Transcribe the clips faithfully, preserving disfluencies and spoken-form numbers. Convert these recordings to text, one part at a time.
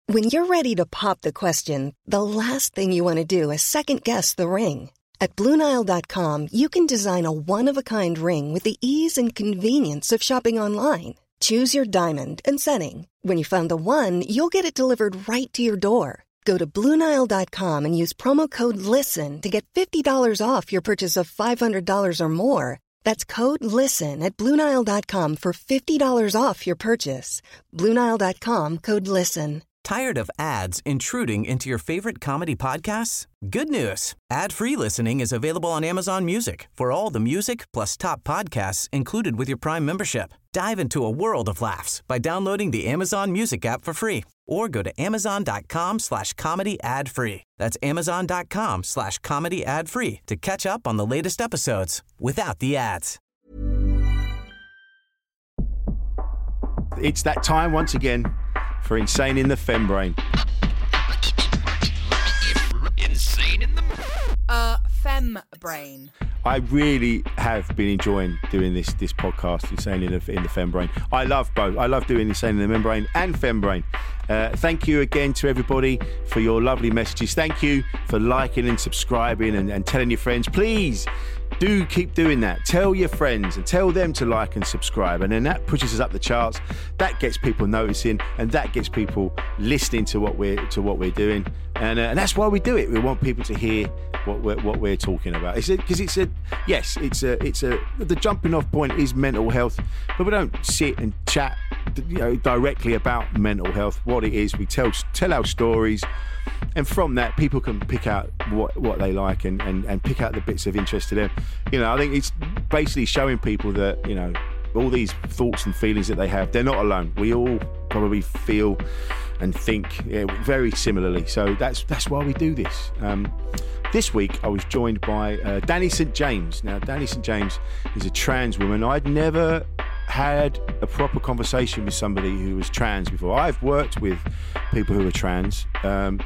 When you're ready to pop the question, the last thing you want to do is second-guess the ring. At Blue Nile dot com, you can design a one-of-a-kind ring with the ease and convenience of shopping online. Choose your diamond and setting. When you find the one, you'll get it delivered right to your door. Go to Blue Nile dot com and use promo code LISTEN to get fifty dollars off your purchase of five hundred dollars or more. That's code LISTEN at Blue Nile dot com for fifty dollars off your purchase. Blue Nile dot com, code LISTEN. Tired of ads intruding into your favorite comedy podcasts? Good news. Ad-free listening is available on Amazon Music for all the music plus top podcasts included with your Prime membership. Dive into a world of laughs by downloading the Amazon Music app for free or go to amazon.com slash comedy ad free. That's amazon.com slash comedy ad free to catch up on the latest episodes without the ads. It's that time once again for Insane in the Fembrain. Insane in the... Uh, Fembrain. I really have been enjoying doing this this podcast, Insane in the, in the Fembrain. I love both. I love doing Insane in the Membrane and Fembrain. Uh, thank you again to everybody for your lovely messages. Thank you for liking and subscribing and, and telling your friends. Please do keep doing that. Tell your friends and tell them to like and subscribe, and then that pushes us up the charts. That gets people noticing, and that gets people listening to what we're to what we're doing. And, uh, and that's why we do it. We want people to hear what we're what we're talking about. It's because it's a yes, it's a it's a the jumping off point is mental health, but we don't sit and chat, you know, directly about mental health. What it is, we tell tell our stories, and from that, people can pick out what what they like and and and pick out the bits of interest to them. You know, I think it's basically showing people that, you know, all these thoughts and feelings that they have, they're not alone. We all probably feel and think yeah, very similarly. So that's that's why we do this. Um, this week I was joined by uh, Danny Saint James. Now, Danny Saint James is a trans woman. I'd never had a proper conversation with somebody who was trans before. I've worked with people who are trans. Um,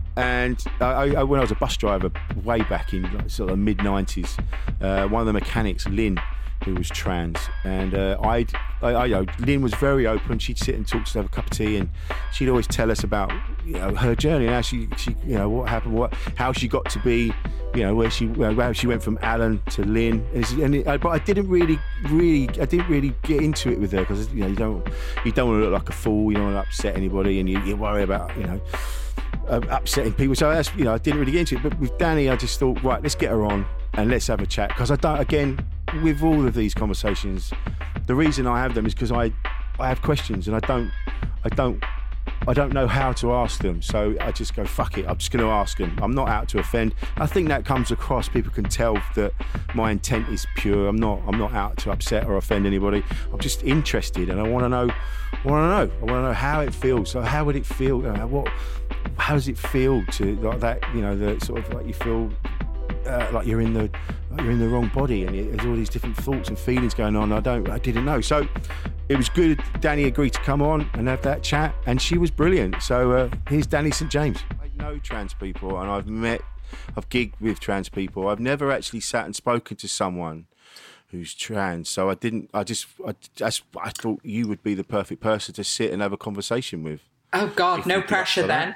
And I, I, when I was a bus driver way back in like, sort of mid nineties, uh, one of the mechanics, Lynn, who was trans, and uh, I'd, I, I, you know, Lynn was very open. She'd sit and talk to us, have a cup of tea, and she'd always tell us about, you know, her journey and how she, she, you know, what happened, what, how she got to be, you know, where she, you know, how she went from Alan to Lynn. And, and it, but I didn't really, really, I didn't really get into it with her because, you know, you don't, you don't want to look like a fool. You don't want to upset anybody, and you, you worry about, you know. Uh, upsetting people, so that's, you know, I didn't really get into it. But with Danny, I just thought, right, let's get her on and let's have a chat, because I don't, again, with all of these conversations, the reason I have them is because I I have questions and I don't I don't I don't know how to ask them, so I just go, fuck it, I'm just going to ask them. I'm not out to offend. I think that comes across. People can tell that my intent is pure. I'm not I'm not out to upset or offend anybody. I'm just interested, and I want to know I want to know I want to know how it feels. So how would it feel? You know, what how does it feel to like that, you know, the sort of like you feel uh, like you're in the like you're in the wrong body, and there's all these different thoughts and feelings going on. I don't I didn't know. So it was good. Danny agreed to come on and have that chat, and she was brilliant. So uh, here's Danny Saint James. I know trans people, and I've met, I've gigged with trans people. I've never actually sat and spoken to someone who's trans. So I didn't. I just. I just. I thought you would be the perfect person to sit and have a conversation with. Oh God, no pressure then.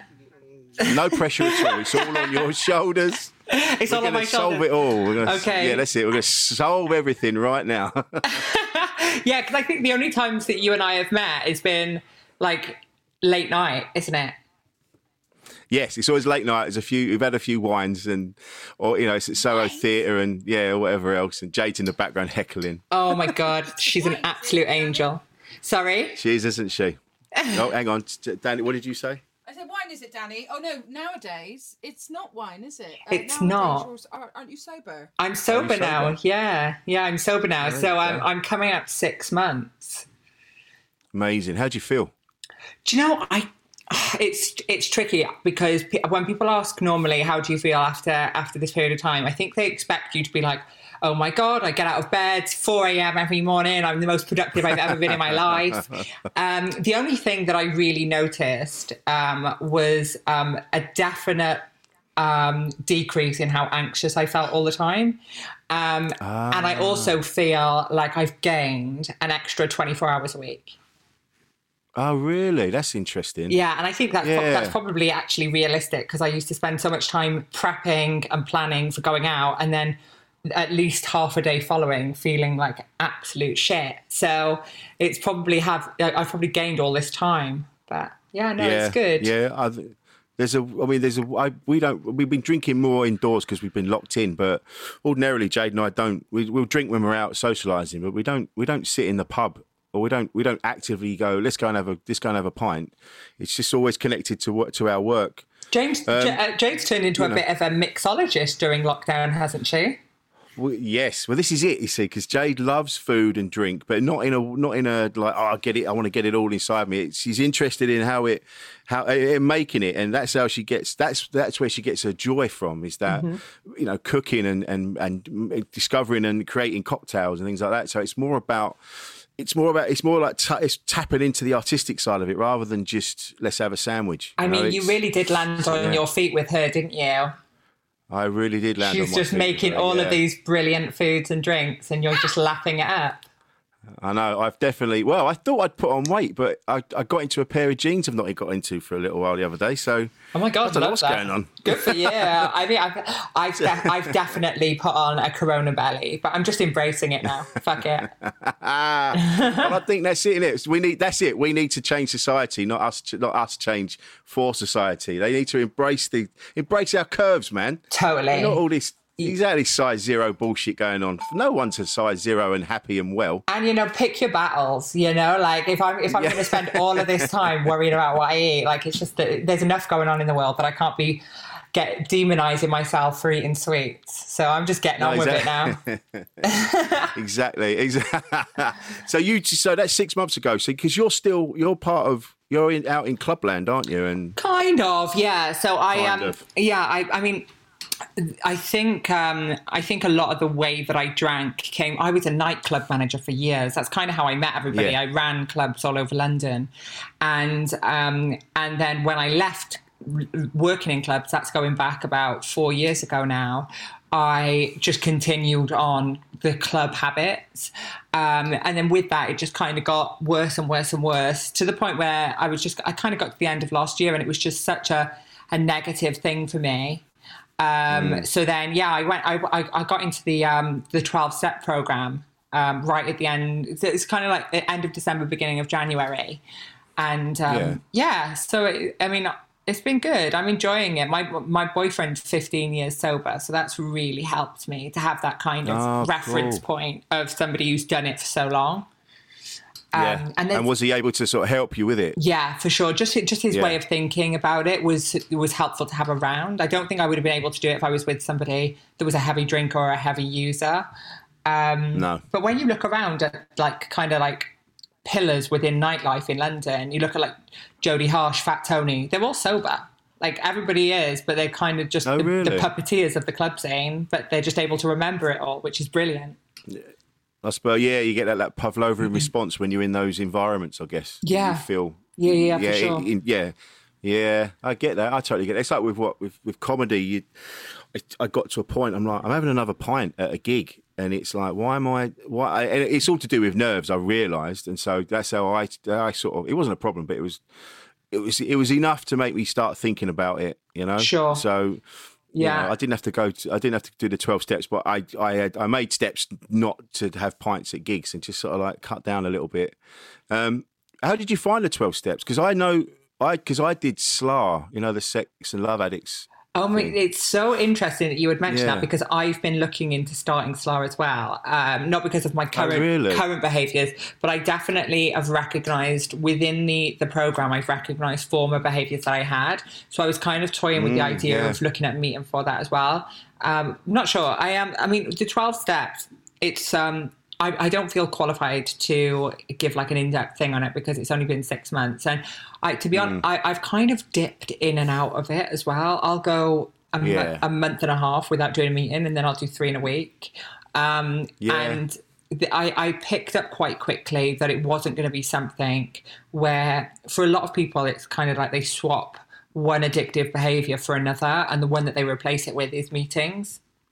No pressure at all. It's all on your shoulders. It's We're all on my shoulders. Solve it all. We're gonna, okay. Yeah, that's it. We're going to solve everything right now. Yeah, because I think the only times that you and I have met has been like late night, isn't it? Yes, it's always late night. There's a few. We've had a few wines, and or you know, it's at Soho Theatre, and yeah, or whatever else. And Jade's in the background heckling. Oh my God, she's an absolute angel. Sorry, she is, isn't she? Oh, hang on, Danny. What did you say? I said, wine, is it, Danny? Oh, no, nowadays, it's not wine, is it? Uh, it's not. You're, aren't you sober? I'm sober, sober now, yeah. Yeah, I'm sober now. There so I'm, I'm coming up six months. Amazing. How do you feel? Do you know, I... It's it's tricky because when people ask normally, how do you feel after after this period of time? I think they expect you to be like, oh my God, I get out of bed, four a.m. every morning. I'm the most productive I've ever been in my life. Um, the only thing that I really noticed um, was um, a definite um, decrease in how anxious I felt all the time. Um, ah. And I also feel like I've gained an extra twenty-four hours a week. Oh, really? That's interesting. Yeah, and I think that's, pro- Yeah. that's probably actually realistic because I used to spend so much time prepping and planning for going out and then at least half a day following feeling like absolute shit. So it's probably have I've probably gained all this time. But yeah, no, yeah, it's good. Yeah, I, there's a. I mean, there's a. I, we don't. We've been drinking more indoors because we've been locked in. But ordinarily, Jade and I don't. We, we'll drink when we're out socialising, but we don't. We don't sit in the pub, or we don't. We don't actively go. Let's go and have a. Let's go and have a pint. It's just always connected to what to our work. James, Um, J- uh, Jade's turned into a know. bit of a mixologist during lockdown, hasn't she? Well, yes, well, this is it. You see, because Jade loves food and drink, but not in a not in a like. Oh, I get it. I want to get it all inside me. It's, she's interested in how it, how in making it, and that's how she gets. That's that's where she gets her joy from. Is that Mm-hmm. you know cooking and and and discovering and creating cocktails and things like that. So it's more about. It's more about. It's more like t- it's tapping into the artistic side of it rather than just let's have a sandwich. I You know, mean, you it's- really did land on yeah. your feet with her, didn't you? I really did land. She's on my just feet making with her, all yeah. of these brilliant foods and drinks, and you're just lapping it up. I know. I've definitely. Well, I thought I'd put on weight, but I, I got into a pair of jeans I've not got into for a little while the other day. So, Oh my God, I don't know love what's that. going on. Good for you. I mean, I've, I've, de- I've definitely put on a Corona belly, but I'm just embracing it now. Fuck it. Ah, well, I think that's it. Innit? We need. That's it. We need to change society, not us. Not us change for society. They need to embrace the embrace our curves, man. Totally. Not all this. Exactly, size zero bullshit going on. No one's a size zero and happy and well. And, you know, pick your battles, you know, like if I'm, if I'm Yeah. going to spend all of this time worrying about what I eat, like it's just that there's enough going on in the world that I can't be get demonizing myself for eating sweets. So I'm just getting No, on exactly. with it now. Exactly. Exactly. So you. So that's six months ago. So because you're still you're part of you're in, out in Clubland, aren't you? And Kind of, yeah. So I Kind um, of. yeah, I, I mean, I think um, I think a lot of the way that I drank came. I was a nightclub manager for years. That's kind of how I met everybody. Yeah. I ran clubs all over London, and um, and then when I left r- working in clubs, that's going back about four years ago now. I just continued on the club habits. Um, and then with that, it just kind of got worse and worse and worse to the point where I was just, I kind of got to the end of last year and it was just such a, a negative thing for me. Um, Mm. So then, yeah, I went, I, I, I got into the, um, the twelve step program, um, right at the end. It's, it's kind of like the end of December, beginning of January. And, um, Yeah. yeah, so it, I mean, it's been good. I'm enjoying it. My my boyfriend's fifteen years sober, so that's really helped me to have that kind of Oh, reference cool. point of somebody who's done it for so long. yeah. Um, and and, then- was he able to sort of help you with it? Yeah, for sure. Just just his Yeah. way of thinking about it was was helpful to have around. I don't think I would have been able to do it if I was with somebody that was a heavy drinker or a heavy user. Um, No. But when you look around at like kind of like pillars within nightlife in London, you look at like Jodie Harsh, Fat Tony, they're all sober. Like everybody is, but they're kind of just Oh, the, really? the puppeteers of the club scene, but they're just able to remember it all, which is brilliant. I suppose, yeah, you get that, that Pavlovian response when you're in those environments, I guess. Yeah. You feel. Yeah, yeah, for yeah, sure. in- in- yeah. Yeah, I get that. I totally get it. It's like with what with, with comedy. You, I, I got to a point. I'm like, I'm having another pint at a gig, and it's like, why am I? Why? And it's all to do with nerves. I realised, and so that's how I. I sort of. It wasn't a problem, but it was. It was. It was enough to make me start thinking about it. You know. Sure. So. You Yeah. know, I didn't have to go. To, I didn't have to do the twelve steps, but I, I had, I made steps not to have pints at gigs and just sort of like cut down a little bit. Um, how did you find the twelve steps? Because I know, I because I did S L A, you know, the Sex and Love Addicts. Oh my! It's so interesting that you would mention Yeah. that because I've been looking into starting S L A as well. Um, not because of my current really? current behaviours, but I definitely have recognised within the the program. I've recognised former behaviours that I had. So I was kind of toying with the idea yeah. of looking at meeting for that as well. Um, not sure. I am. I mean, the twelve steps. It's. Um, I, I don't feel qualified to give like an in-depth thing on it because it's only been six months. And I, to be Mm. honest, I, I've kind of dipped in and out of it as well. I'll go a, mo- Yeah. a month and a half without doing a meeting, and then I'll do three in a week. Um, Yeah. And the, I, I picked up quite quickly that it wasn't going to be something where, for a lot of people, it's kind of like they swap one addictive behavior for another, and the one that they replace it with is meetings.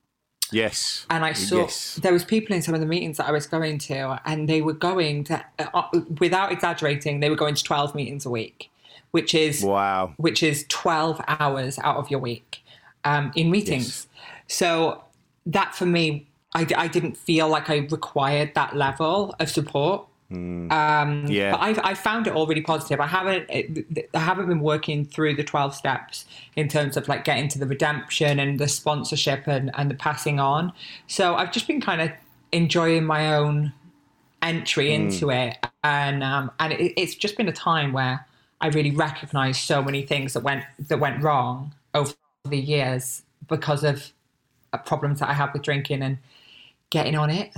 Yes. And I saw yes. there was people in some of the meetings that I was going to, and they were going to, uh, without exaggerating, they were going to twelve meetings a week, which is wow, which is twelve hours out of your week um, in meetings. Yes. So that for me, I, I didn't feel like I required that level of support. Mm. Um, yeah. But I, I found it all really positive. I haven't, I haven't been working through the twelve steps in terms of like getting to the redemption and the sponsorship and, and the passing on. So I've just been kind of enjoying my own entry mm. into it. And, um, and it, it's just been a time where I really recognized so many things that went, that went wrong over the years because of problems that I had with drinking and getting on it.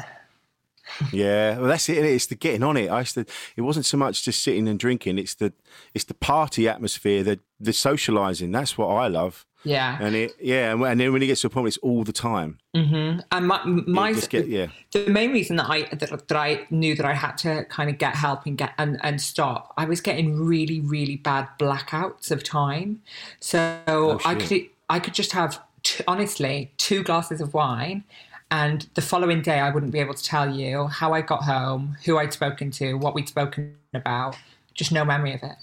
Yeah, well, that's it. It's the getting on it. I used to, it wasn't so much just sitting and drinking. It's the it's the party atmosphere, the the socialising. That's what I love. Yeah, and it yeah, and then when it gets to a point, it's all the time. Mm-hmm. And my my get, yeah. the main reason that I that, that I knew that I had to kind of get help and get and, and stop. I was getting really really bad blackouts of time, so oh, I could I could just have t- honestly two glasses of wine. And the following day, I wouldn't be able to tell you how I got home, who I'd spoken to, what we'd spoken about. Just no memory of it.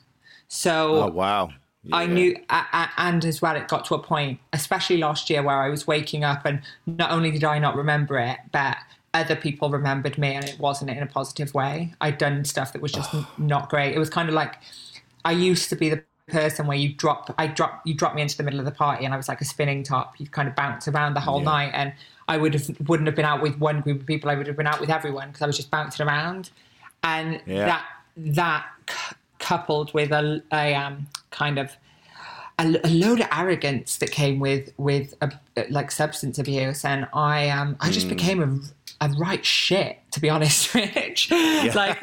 So, oh wow, yeah. I knew, and as well, it got to a point, especially last year, where I was waking up, and not only did I not remember it, but other people remembered me, and it wasn't in a positive way. I'd done stuff that was just not great. It was kind of like I used to be the person where you drop, I drop, you drop me into the middle of the party, and I was like a spinning top. You'd kind of bounce around the whole yeah. night, and I would have wouldn't have been out with one group of people. I would have been out with everyone because I was just bouncing around, and yeah. that that c- coupled with a, a um, kind of a, a load of arrogance that came with with a, like substance abuse, and I um I just mm. became a, a right shit, to be honest, Rich. Yeah. Like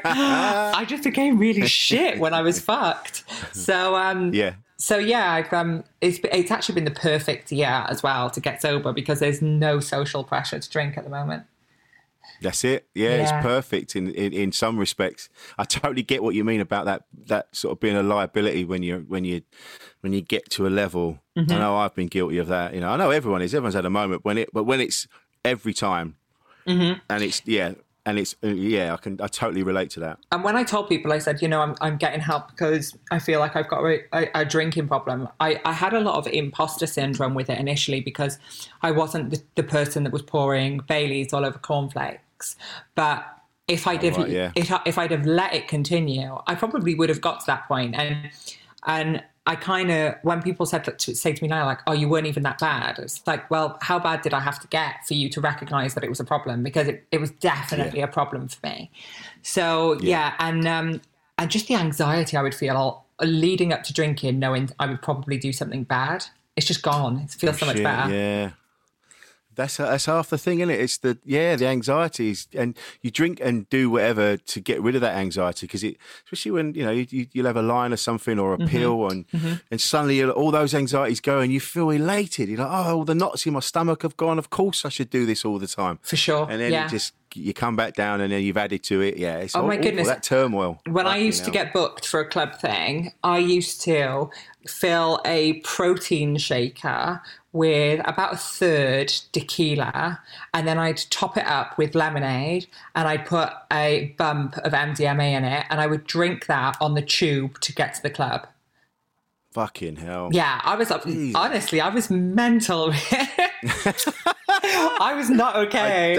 I just became really shit when I was fucked. So um yeah. So yeah, I've, um, it's it's actually been the perfect year as well to get sober because there's no social pressure to drink at the moment. That's it. Yeah, yeah. It's perfect in, in, in some respects. I totally get what you mean about that that sort of being a liability when you when you when you get to a level. Mm-hmm. I know I've been guilty of that. You know, I know everyone is. Everyone's had a moment when it, but when it's every time, mm-hmm. and it's yeah. And it's, yeah, I can, I totally relate to that. And when I told people, I said, you know, I'm I'm getting help because I feel like I've got a, a, a drinking problem. I, I had a lot of imposter syndrome with it initially because I wasn't the, the person that was pouring Baileys all over cornflakes. But if I'd, have, right, yeah. if, I, if I'd have let it continue, I probably would have got to that point. And, and I kind of, when people said that to, say to me now, like, oh, you weren't even that bad. It's like, well, how bad did I have to get for you to recognize that it was a problem? Because it, it was definitely yeah. a problem for me. So, yeah. yeah and um, and just the anxiety I would feel leading up to drinking, knowing I would probably do something bad. It's just gone. It feels oh, so much shit, better. Yeah. That's that's half the thing, isn't it? It's the yeah, the anxieties, and you drink and do whatever to get rid of that anxiety because it, especially when you know you, you'll have a line or something or a mm-hmm. pill, and mm-hmm. and suddenly all those anxieties go, and you feel elated. You're like, oh, all the knots in my stomach have gone. Of course, I should do this all the time for sure. And then yeah. it just you come back down, and then you've added to it. Yeah, it's oh all, my goodness, awful, that turmoil. When I used to get booked for a club thing, I used to fill a protein shaker with about a third tequila, and then I'd top it up with lemonade, and I'd put a bump of M D M A in it, and I would drink that on the tube to get to the club. Fucking hell. Yeah, I was, Jeez. honestly, I was mental. I was not okay.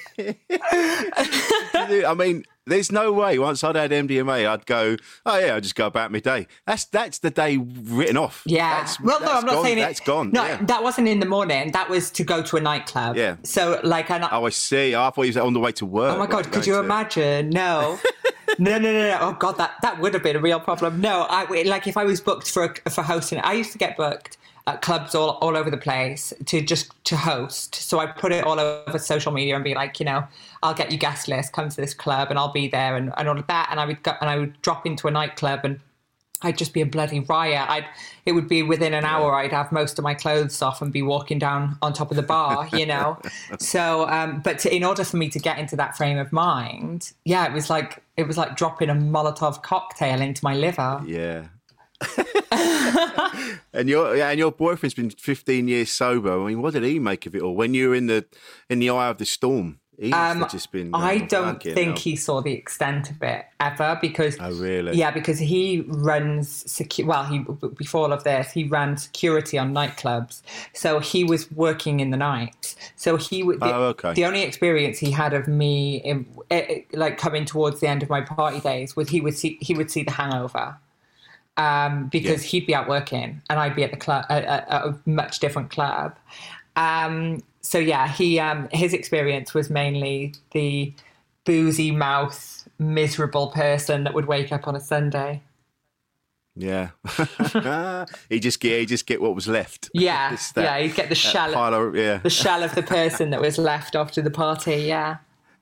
I, I mean, there's no way once I'd had M D M A, I'd go, oh yeah, I'll just go about my day. That's that's the day written off. Yeah. That's, well, that's no, I'm not gone. saying it. That's gone. No, yeah. that wasn't in the morning. That was to go to a nightclub. Yeah. So like, and I, oh, I see. I thought you was on the way to work. Oh my God, could you to... imagine? No. No, no, no, no. Oh God, that, that would have been a real problem. No, I like if I was booked for a, for hosting. I used to get booked at clubs all, all over the place to just to host. So I put it all over social media and be like, you know, I'll get you guest list, come to this club, and I'll be there, and, and all of that. And I would go, and I would drop into a nightclub, and I'd just be a bloody riot. I'd it would be within an hour. I'd have most of my clothes off and be walking down on top of the bar, you know. So, um, but to, in order for me to get into that frame of mind, yeah, it was like it was like dropping a Molotov cocktail into my liver. Yeah. And your and your boyfriend's been fifteen years sober. I mean, what did he make of it all? When you were in the in the eye of the storm, he must Um, have just been. I um, don't fucking think hell. he saw the extent of it ever because. Oh, really? Yeah, because he runs secu- well. He before all of this, he ran security on nightclubs, so he was working in the night. So he would. The, Oh, okay. the only experience he had of me, in, eh, like coming towards the end of my party days, was he would see he would see The Hangover. Um, because Yeah. he'd be out working and I'd be at the club, at, at a much different club. Um, so yeah, he um, his experience was mainly the boozy mouth, miserable person that would wake up on a Sunday. Yeah. he just get he just get what was left. Yeah, Just that- yeah, he'd get the that shell, pile of- yeah. the shell of the person that was left after the party. Yeah.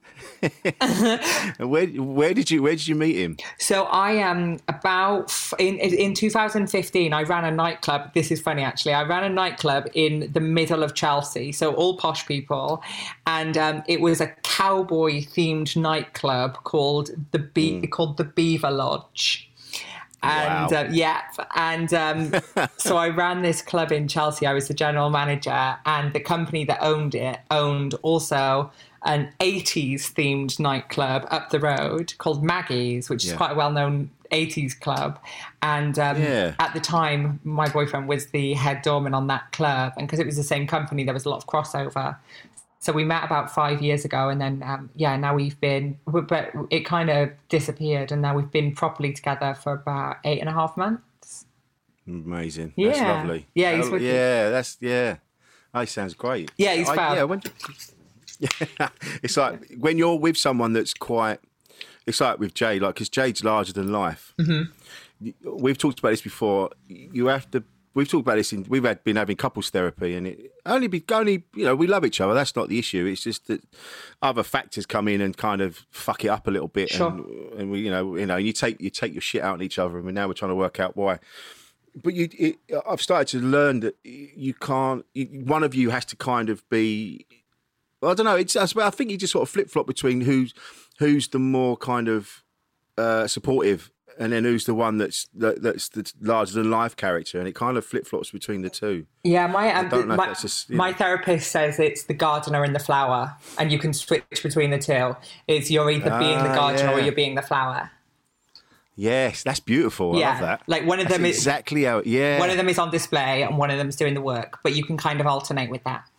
And where where did you where did you meet him? So I am um, about in in two thousand fifteen. I ran a nightclub. This is funny, actually. I ran a nightclub in the middle of Chelsea, so all posh people, and um, it was a cowboy themed nightclub called the Be- mm. called the Beaver Lodge. And Wow. uh, yeah, and um, so I ran this club in Chelsea. I was the general manager, and the company that owned it owned also an eighties themed nightclub up the road called Maggie's, which is Yeah. quite a well-known eighties club. And um, Yeah. at the time, my boyfriend was the head doorman on that club, and because it was the same company, there was a lot of crossover. So we met about five years ago, and then um, yeah, now we've been, but it kind of disappeared, and now we've been properly together for about eight and a half months. Amazing. Yeah. That's lovely. Yeah, he's Oh, wicked. yeah, that's yeah. That sounds great. Yeah, he's I, fab. Yeah, when, yeah, it's like when you're with someone that's quite. It's like with Jade, like because Jade's larger than life. Mm-hmm. We've talked about this before. You have to. We've talked about this. In, we've had been having couples therapy, and it only be only you know we love each other. That's not the issue. It's just that other factors come in and kind of fuck it up a little bit. Sure. And, and we, you know, you know, you take you take your shit out on each other, and now we're trying to work out why. But you, it, I've started to learn that you can't. You, one of you has to kind of be. I don't know. It's. I think you just sort of flip flop between who's who's the more kind of uh, supportive. And then who's the one that's that, that's the larger than life character, and it kind of flip flops between the two. Yeah, my um, don't know if my, that's just, you my know. therapist says it's the gardener and the flower, and you can switch between the two. It's you're either being the Ah, gardener or yeah. you're being the flower. Yes, that's beautiful. I Yeah, love that. like one of That's them is- exactly how. Yeah, One of them is on display, and one of them's doing the work. But you can kind of alternate with that.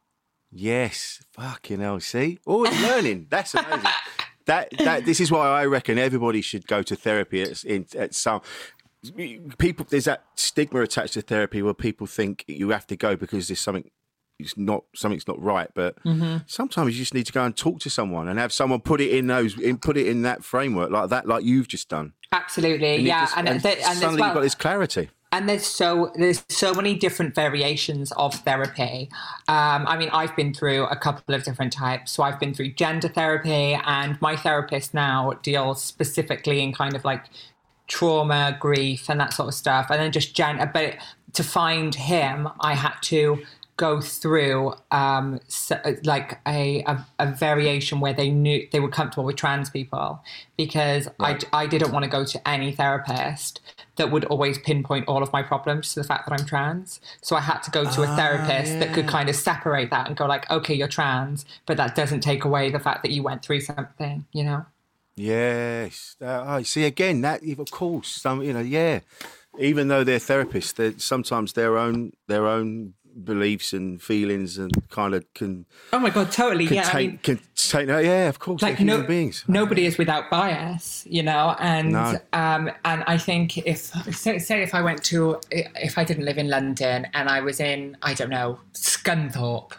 Yes, fucking hell. See, always learning. That's amazing. That that this is why I reckon everybody should go to therapy at, in, at some. People, there's that stigma attached to therapy where people think you have to go because there's something. It's not something's not right, but Mm-hmm. sometimes you just need to go and talk to someone and have someone put it in those, in, put it in that framework like that, like you've just done. Absolutely, And it yeah, just- and and th- and as suddenly well, you've got this clarity. And there's so there's so many different variations of therapy. Um, I mean, I've been through a couple of different types. So I've been through gender therapy, and my therapist now deals specifically in kind of like trauma, grief, and that sort of stuff. And then just gender. But to find him, I had to go through um, so, like a, a a variation where they knew they were comfortable with trans people, because Right. I I didn't want to go to any therapist that would always pinpoint all of my problems to the fact that I'm trans. So I had to go to a therapist that could kind of separate that and go like, okay, you're trans, but that doesn't take away the fact that you went through something, you know? Yes. Uh, I see again that of course some you know yeah even though they're therapists they're sometimes their own their own beliefs and feelings and kind of can Oh my God, totally. can Yeah. take I mean, can take no, yeah of course like they're human no, beings. nobody is without bias, you know, and No. um, and I think if say, say if I went to if I didn't live in London and I was in I don't know Scunthorpe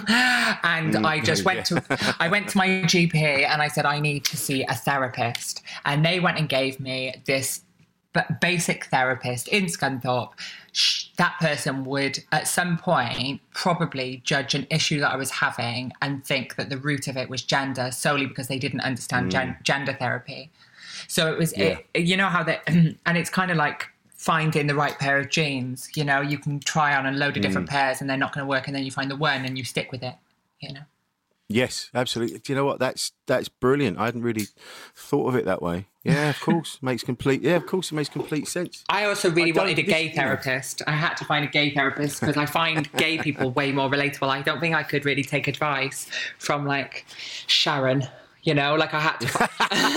and I just went to I went to my G P and I said I need to see a therapist, and they went and gave me this but basic therapist in Scunthorpe. Sh- that person would at some point probably judge an issue that I was having and think that the root of it was gender solely because they didn't understand gen- gender therapy. So it was, Yeah. it, you know how they, and it's kind of like finding the right pair of jeans, you know, you can try on a load of different pairs and they're not going to work, and then you find the one and you stick with it, you know. Yes, absolutely. Do you know what? That's that's brilliant. I hadn't really thought of it that way. Yeah, of course, makes complete. Yeah, of course, it makes complete sense. I also really I wanted a gay this, therapist. I had to find a gay therapist because I find gay people way more relatable. I don't think I could really take advice from like Sharon. You know, like I had to.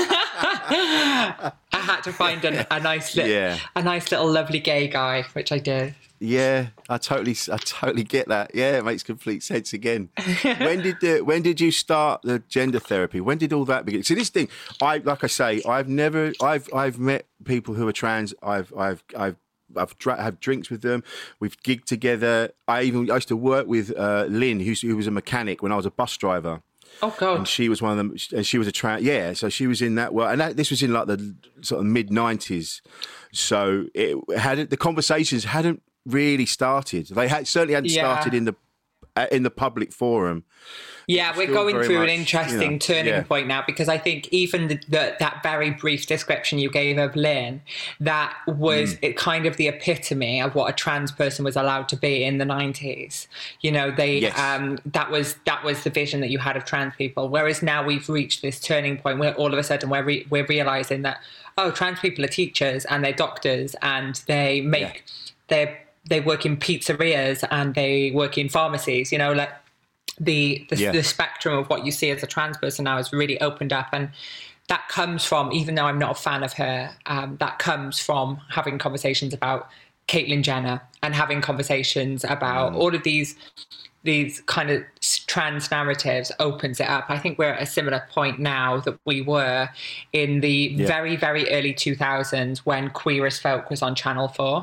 I had to find a, a nice, little, yeah. a nice little lovely gay guy, which I did. Yeah, I totally, I totally get that. Yeah, it makes complete sense again. when did the, when did you start the gender therapy? When did all that begin? So this thing, I like I say, I've never, I've, I've met people who are trans. I've, I've, I've. I've dra- had drinks with them. We've gigged together. I even I used to work with uh, Lynn, who's, who was a mechanic when I was a bus driver. Oh God! And she was one of them, and she was a trans. Yeah, so she was in that world, and that, this was in like the sort of mid nineties. So it had the conversations hadn't really started. They had certainly hadn't yeah. started in the uh, in the public forum. Yeah, we're going through much, an interesting you know, turning yeah. point now, because I think even the, the, that very brief description you gave of Lynn, that was mm. it kind of the epitome of what a trans person was allowed to be in the nineties. You know, they yes. um, that was that was the vision that you had of trans people. Whereas now we've reached this turning point where all of a sudden we're re- we're realizing that, oh, trans people are teachers and they're doctors and they make yeah. they they work in pizzerias and they work in pharmacies. You know, like. The the, yeah. the spectrum of what you see as a trans person now has really opened up, and that comes from, even though I'm not a fan of her, um, that comes from having conversations about Caitlyn Jenner and having conversations about mm. all of these these kind of trans narratives opens it up. I think we're at a similar point now that we were in the yeah. very, very early two thousands when Queer as Folk was on Channel four.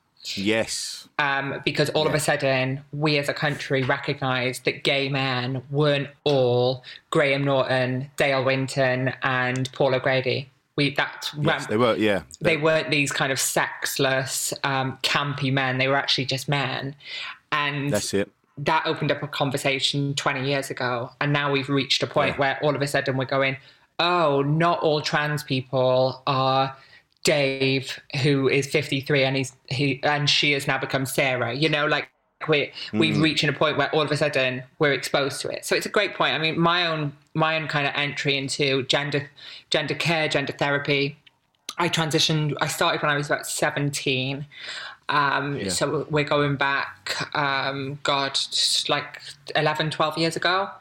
Yes. Um, because all yeah. of a sudden, we as a country recognised that gay men weren't all Graham Norton, Dale Winton and Paul O'Grady. We that's yes, they were, yeah. They weren't these kind of sexless, um, campy men. They were actually just men. And that's it. That opened up a conversation twenty years ago. And now we've reached a point yeah. where all of a sudden we're going, oh, not all trans people are Dave, who is fifty-three, and he's he and she has now become Sarah. You know, like we we've mm. reached a point where all of a sudden we're exposed to it. So it's a great point. I mean, my own my own kind of entry into gender gender care, gender therapy. I transitioned. I started when I was about seventeen. Um, yeah. So we're going back, um, God, like eleven, twelve years ago.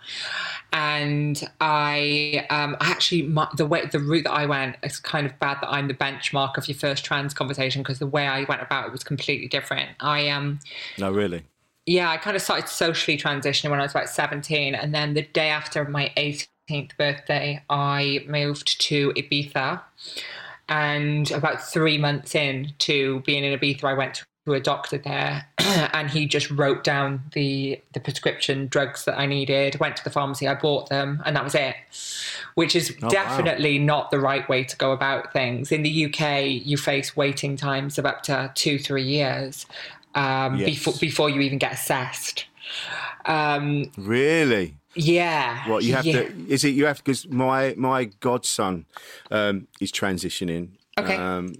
And I, um, I actually, my, the way, the route that I went, it's kind of bad that I'm the benchmark of your first trans conversation, because the way I went about it was completely different. I, um, no, really? Yeah, I kind of started socially transitioning when I was about seventeen. And then the day after my eighteenth birthday, I moved to Ibiza. And about three months in to being in Ibiza, I went to a doctor there and he just wrote down the the prescription drugs that I needed, went to the pharmacy, I bought them, and that was it, which is oh, definitely wow. not the right way to go about things. In the U K, you face waiting times of up to two, three years um, yes. before, before you even get assessed. Um, really? Yeah. What you have yeah. to, is it, you have to, because my, my godson um, is transitioning. Okay. Um,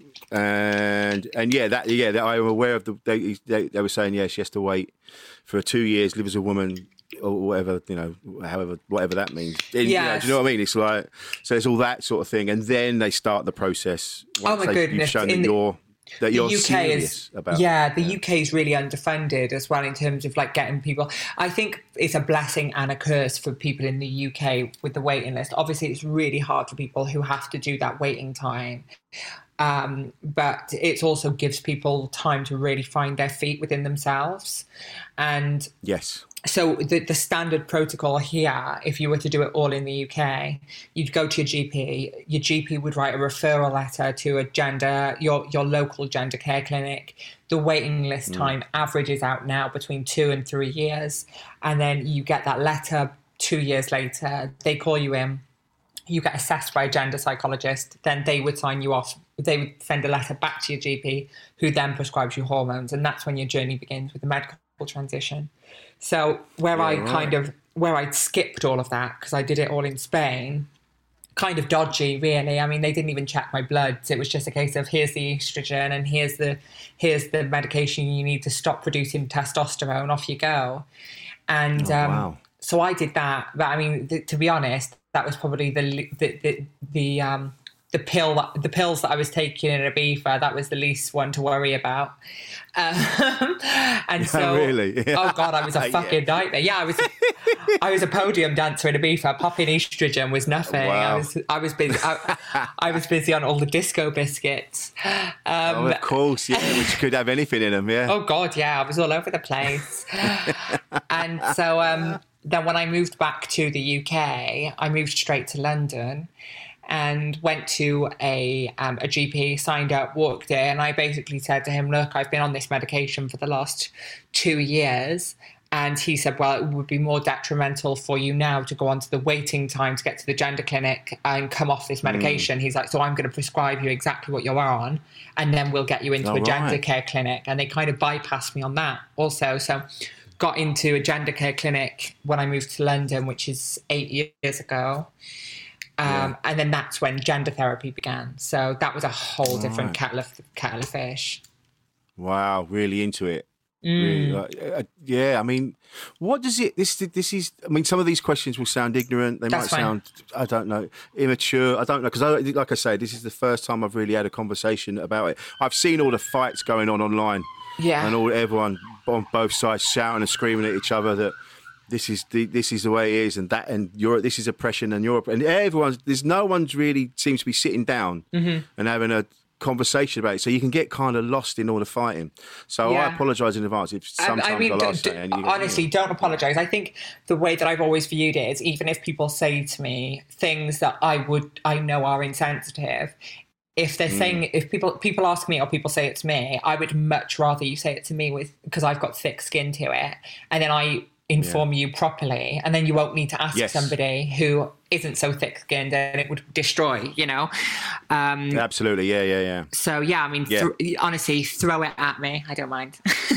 and and yeah, that yeah, that I'm aware of. The they, they they were saying yeah, she has to wait for two years, live as a woman or whatever, you know, however whatever that means. Yeah, you know, do you know what I mean? It's like so, it's all that sort of thing, and then they start the process. Oh my they, goodness! You've shown In that the, you're that you're the U K serious is, about. Yeah, the yeah. U K is really underfunded as well in terms of like getting people. I think it's a blessing and a curse for people in the U K with the waiting list. Obviously, it's really hard for people who have to do that waiting time. Um, but it also gives people time to really find their feet within themselves. And yes. So the, the standard protocol here, if you were to do it all in the U K, you'd go to your G P. Your G P would write a referral letter to a gender, your, your local gender care clinic. The waiting list time mm. averages out now between two and three years. And then you get that letter two years later. They call you in. You get assessed by a gender psychologist. Then they would sign you off. They would send a letter back to your G P, who then prescribes you hormones. And that's when your journey begins with the medical transition. So where yeah, I right. kind of, where I'd skipped all of that, because I did it all in Spain, kind of dodgy, really. I mean, they didn't even check my bloods. It was just a case of here's the estrogen and here's the here's the medication you need to stop producing testosterone. Off you go. And oh, um, wow. so I did that. But I mean, th- to be honest, that was probably the the the, the um the pill that, the pills that I was taking in Ibiza. That was the least one to worry about. Um, and so, really? oh god, I was a fucking yeah. nightmare. Yeah, I was. I was a podium dancer in Ibiza. Popping estrogen was nothing. Wow. I was. I was busy. I, I was busy on all the disco biscuits. Um, oh, of course, yeah, which could have anything in them. Yeah. Oh god, yeah, I was all over the place. And so um, then when I moved back to the U K, I moved straight to London. And went to a um, a G P, signed up, walked in, and I basically said to him, look, I've been on this medication for the last two years. And he said, well, it would be more detrimental for you now to go on to the waiting time to get to the gender clinic and come off this medication. Mm. He's like, so I'm going to prescribe you exactly what you're on, and then we'll get you into oh, a gender right. care clinic. And they kind of bypassed me on that also. So got into a gender care clinic when I moved to London, which is eight years ago. Um, yeah. And then that's when gender therapy began. So that was a whole All different right. kettle of kettle of fish. Wow, really into it. Mm. Really, uh, uh, yeah, I mean, what does it? This this is. I mean, some of these questions will sound ignorant. They that's might fine. sound, I don't know, immature. I don't know because, I, like I say, this is the first time I've really had a conversation about it. I've seen all the fights going on online. Yeah, and all everyone on both sides shouting and screaming at each other that. This is the this is the way it is, and that and Europe. This is oppression, and Europe, and everyone's. There's no one's really seems to be sitting down mm-hmm. and having a conversation about it. So you can get kind of lost in all the fighting. So yeah. I apologise in advance if sometimes I, I mean, I'll d- say. D- honestly, you know. Don't apologise. I think the way that I've always viewed it is, even if people say to me things that I would I know are insensitive. If they're mm. saying, if people people ask me or people say it to me, I would much rather you say it to me with because I've got thick skin to it, and then I. inform yeah. you properly, and then you won't need to ask yes. somebody who isn't so thick-skinned, and it would destroy, you know. Um, Absolutely, yeah, yeah, yeah. So yeah, I mean, yeah. Th- honestly, throw it at me. I don't mind.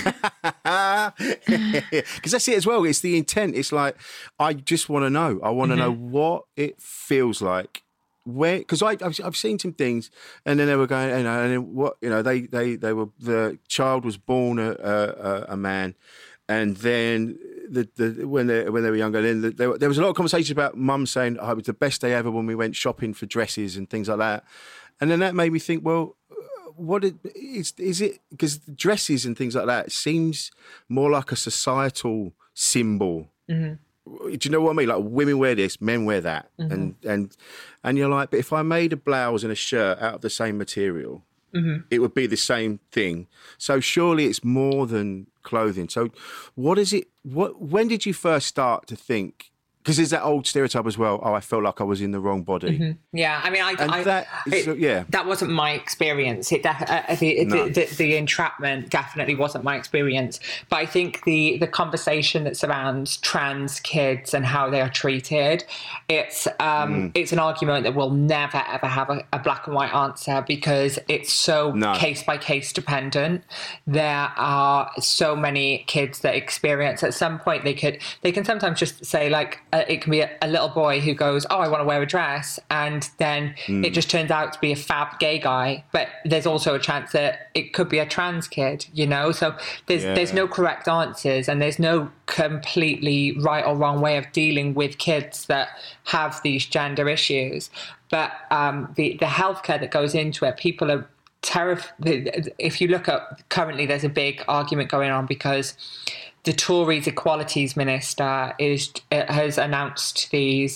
Because that's it as well. It's the intent. It's like I just want to know. I want to mm-hmm. know what it feels like. Where, because I I've, I've seen some things, and then they were going, you know, and then what, you know, they they they were the child was born a a, a man, and then. The, the, when they when they were younger, then the, there, there was a lot of conversation about mum saying oh, it was the best day ever when we went shopping for dresses and things like that, and then that made me think, well, what it, is is it because dresses and things like that seems more like a societal symbol. Mm-hmm. Do you know what I mean? Like women wear this, men wear that, mm-hmm. and and and you're like, but if I made a blouse and a shirt out of the same material. Mm-hmm. It would be the same thing. So surely it's more than clothing. So what is it? What? When did you first start to think? Because there's that old stereotype as well. Oh, I felt like I was in the wrong body. Mm-hmm. Yeah, I mean, I, and I that is, it, yeah, that wasn't my experience. It def- uh, the, no. the, the the entrapment definitely wasn't my experience. But I think the the conversation that surrounds trans kids and how they are treated, it's um, mm. it's an argument that will never ever have a, a black and white answer because it's so no. case by case dependent. There are so many kids that experience at some point they could they can sometimes just say like. Uh, it can be a, a little boy who goes, oh, I want to wear a dress. And then mm. it just turns out to be a fab gay guy. But there's also a chance that it could be a trans kid, you know? So there's yeah. there's no correct answers and there's no completely right or wrong way of dealing with kids that have these gender issues. But um, the, the healthcare that goes into it, people are terrified. If you look at currently, there's a big argument going on because the Tories Equalities Minister is uh, has announced these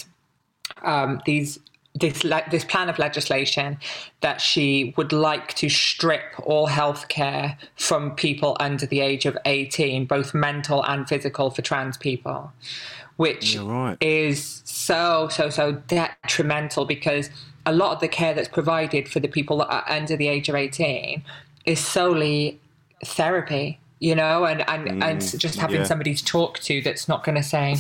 um, these this le- this plan of legislation that she would like to strip all healthcare from people under the age of eighteen, both mental and physical, for trans people, which right. is so so so detrimental because a lot of the care that's provided for the people that are under the age of eighteen is solely therapy. You know, and, and, mm, and just having yeah. somebody to talk to that's not going to say,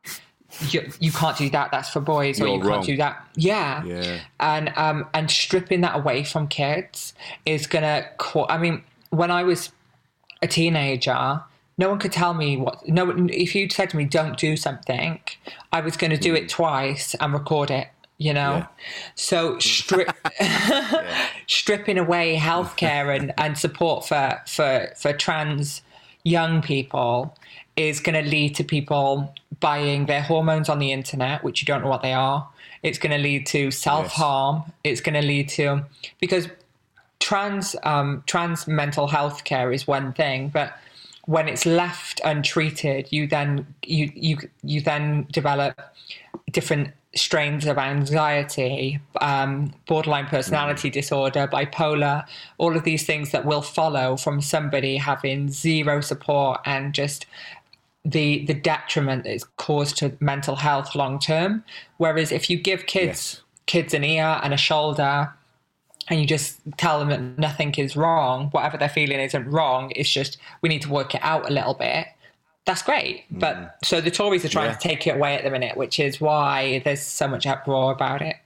you, you can't do that, that's for boys, or You're you wrong. can't do that. Yeah. yeah. And um, and stripping that away from kids is going to, co- I mean, when I was a teenager, no one could tell me what, no, if you'd said to me, don't do something, I was going to do mm. it twice and record it. You know, yeah. so strip, yeah. stripping away healthcare and, and support for, for, for trans young people is going to lead to people buying their hormones on the internet, which you don't know what they are. It's going to lead to self-harm. Yes. It's going to lead to, because trans um, trans mental health care is one thing, but when it's left untreated, you then you you you then develop different strains of anxiety, um, borderline personality mm. disorder, bipolar, all of these things that will follow from somebody having zero support and just the the detriment that is caused to mental health long term. Whereas if you give kids yes. kids an ear and a shoulder, and you just tell them that nothing is wrong, whatever they're feeling isn't wrong, it's just we need to work it out a little bit, that's great. Mm. But so the Tories are trying yeah. to take it away at the minute, which is why there's so much uproar about it.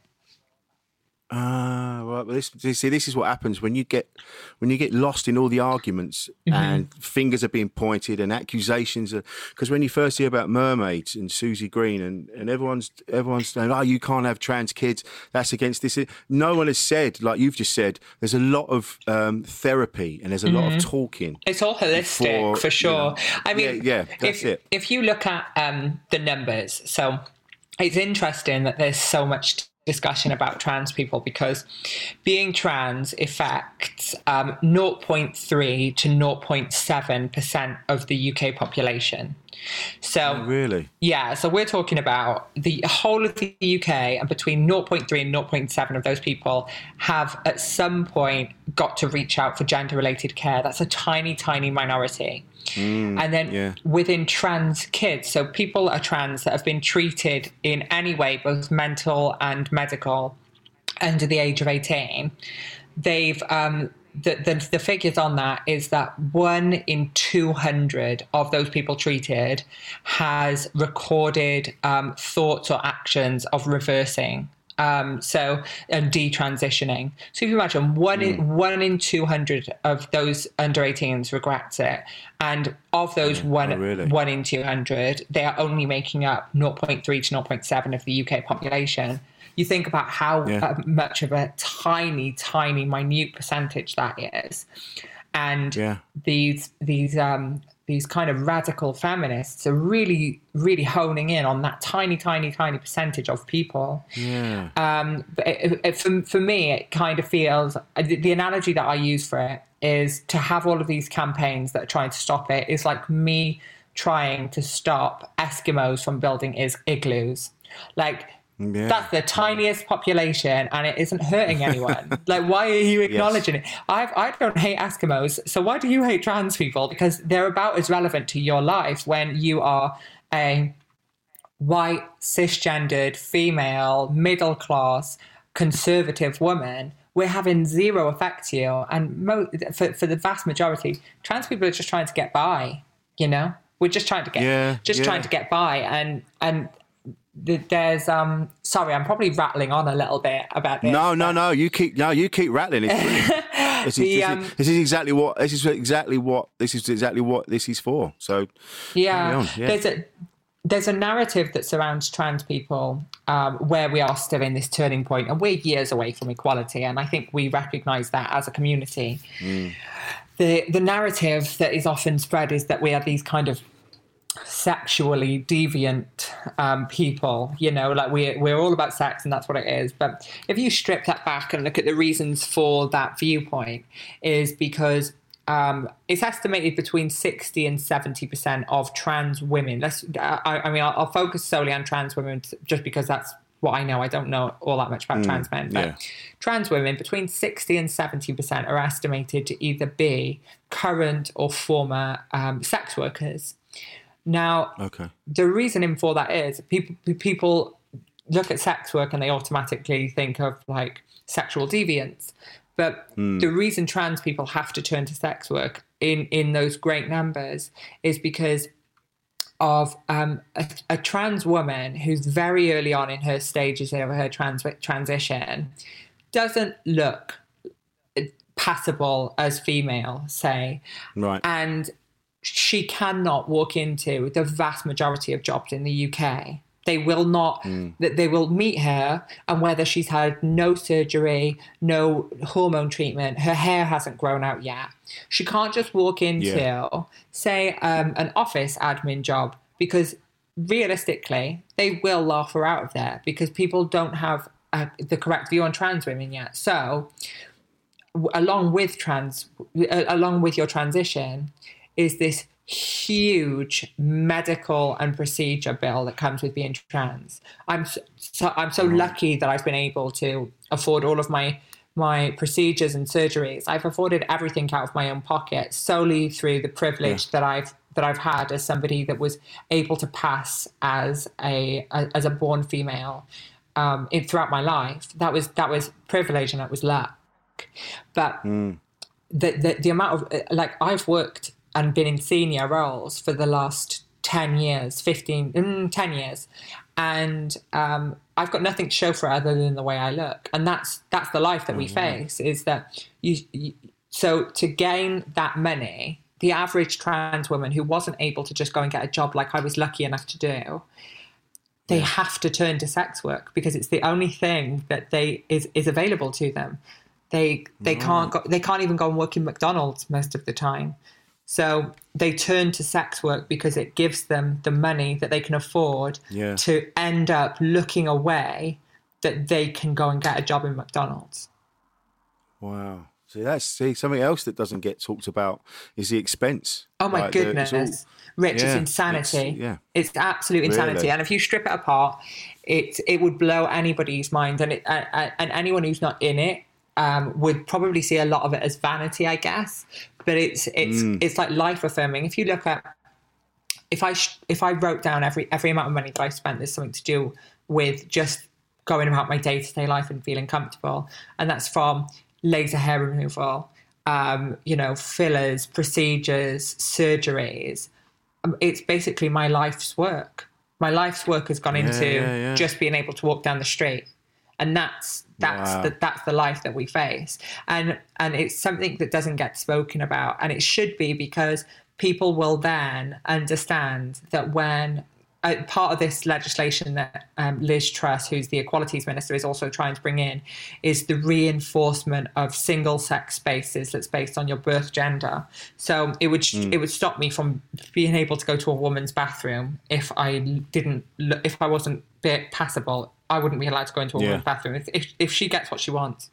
Ah, uh, right. Well, this, see, this is what happens when you get when you get lost in all the arguments mm-hmm. and fingers are being pointed and accusations. Are because when you first hear about mermaids and Susie Green and, and everyone's everyone's saying, "Oh, you can't have trans kids. That's against this." No one has said, like you've just said. There's a lot of um, therapy and there's a mm-hmm. lot of talking. It's all holistic before, for sure. You know, I mean, yeah, yeah that's if, it. If you look at um, the numbers, so it's interesting that there's so much T- discussion about trans people, because being trans affects um, zero point three to zero point seven percent of the U K population. So oh, really? Yeah, so we're talking about the whole of the U K, and between zero point three and zero point seven of those people have at some point got to reach out for gender-related care. That's a tiny, tiny minority. Mm, and then yeah. within trans kids, so people are trans that have been treated in any way, both mental and medical, under the age of eighteen, they've um, the, the the figures on that is that one in two hundred of those people treated has recorded um, thoughts or actions of reversing. Um, so, and detransitioning. So if you imagine one mm. in, one in two hundred of those under eighteens regrets it. And of those mm. one, oh, really? one in two hundred, they are only making up zero point three to zero point seven of the U K population. You think about how yeah. uh, much of a tiny, tiny, minute percentage that is. And yeah. these, these, um, these kind of radical feminists are really, really honing in on that tiny, tiny, tiny percentage of people. Yeah. Um, but it, it, for, for me, it kind of feels, the, the analogy that I use for it is to have all of these campaigns that are trying to stop it is like me trying to stop Eskimos from building is igloos. Like, yeah. that's the tiniest population and it isn't hurting anyone. Like, why are you acknowledging yes. it? I've, I don't hate Eskimos, so why do you hate trans people? Because they're about as relevant to your life when you are a white, cisgendered, female, middle-class, conservative woman. We're having zero effect to you. And mo- for, for the vast majority, trans people are just trying to get by, you know? We're just trying to get, yeah, just yeah. trying to get by. And, and, There's um sorry, I'm probably rattling on a little bit about this. No, no, no. You keep no, you keep rattling. It's this, is, the, this, um, is, this is exactly what this is exactly what this is exactly what this is for. So yeah, yeah. there's a there's a narrative that surrounds trans people um, where we are still in this turning point, and we're years away from equality. And I think we recognise that as a community. Mm. The the narrative that is often spread is that we are these kind of sexually deviant um, people, you know, like we're, we're all about sex and that's what it is. But if you strip that back and look at the reasons for that viewpoint, is because um, it's estimated between sixty and seventy percent of trans women. Let's, I, I mean, I'll, I'll focus solely on trans women just because that's what I know. I don't know all that much about mm, trans men, but yeah. trans women, between sixty and seventy percent are estimated to either be current or former um, sex workers. Now, okay. the reasoning for that is people people look at sex work and they automatically think of like sexual deviance. But mm. the reason trans people have to turn to sex work in, in those great numbers is because of um, a, a trans woman who's very early on in her stages of her trans transition doesn't look passable as female, say. Right. And she cannot walk into the vast majority of jobs in the U K They will not, mm. that they will meet her, and whether she's had no surgery, no hormone treatment, her hair hasn't grown out yet. She can't just walk into, yeah. say, um, an office admin job, because realistically, they will laugh her out of there because people don't have uh, the correct view on trans women yet. So, w- along with trans, uh, along with your transition, is this huge medical and procedure bill that comes with being trans. I'm so I'm so lucky that I've been able to afford all of my my procedures and surgeries. I've afforded everything out of my own pocket solely through the privilege yeah. that I've that I've had as somebody that was able to pass as a, a as a born female um, in, throughout my life. That was that was privilege and that was luck. But mm. the, the the amount of like I've worked and been in senior roles for the last ten years, fifteen, mm, ten years. And um, I've got nothing to show for it other than the way I look. And that's that's the life that we mm-hmm. face, is that you, you, so to gain that money, the average trans woman who wasn't able to just go and get a job like I was lucky enough to do, they yeah. have to turn to sex work because it's the only thing that they is, is available to them. They they mm. can't go, they can't even go and work in McDonald's most of the time. So they turn to sex work because it gives them the money that they can afford yeah. to end up looking a way that they can go and get a job in McDonald's. Wow. See, that's see, something else that doesn't get talked about is the expense. Oh, my like goodness. The, it's all, Rich, yeah, it's insanity. It's, yeah. it's absolute insanity. Really? And if you strip it apart, it, it would blow anybody's mind. And, it, uh, and anyone who's not in it um, would probably see a lot of it as vanity, I guess. But it's it's mm. it's like life affirming. If you look at, if I sh- if I wrote down every every amount of money that I spent, there's something to do with just going about my day to day life and feeling comfortable, and that's from laser hair removal, um, you know, fillers, procedures, surgeries. Um, it's basically my life's work. My life's work has gone yeah, into yeah, yeah. just being able to walk down the street. And that's that's wow. the that's the life that we face, and and it's something that doesn't get spoken about, and it should be, because people will then understand that when uh, part of this legislation that um, Liz Truss, who's the Equalities Minister, is also trying to bring in, is the reinforcement of single-sex spaces that's based on your birth gender. So it would mm. it would stop me from being able to go to a woman's bathroom if I didn't if I wasn't passable. I wouldn't be allowed to go into a yeah. woman's bathroom if, if if she gets what she wants.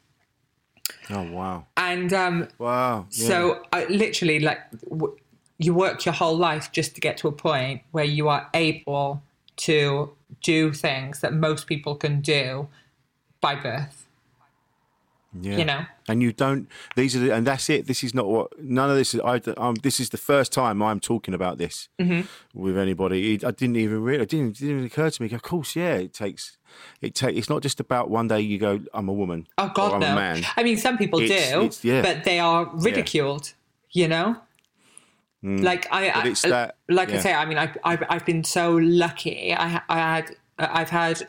Oh wow! And um, wow. Yeah. So I literally like w- you work your whole life just to get to a point where you are able to do things that most people can do by birth. Yeah. You know, and you don't. These are the, and that's it. This is not what. None of this is. I. Um, this is the first time I'm talking about this mm-hmm. with anybody. I didn't even really. It didn't. It didn't even occur to me. Of course, yeah. It takes. It take. It's not just about one day you go, I'm a woman. Oh God, or I'm no. a man. I mean, some people it's, do, it's, yeah. but they are ridiculed. Yeah. You know. Mm. Like I, I it's that, like yeah. I say, I mean, I, I've I've been so lucky. I I had I've had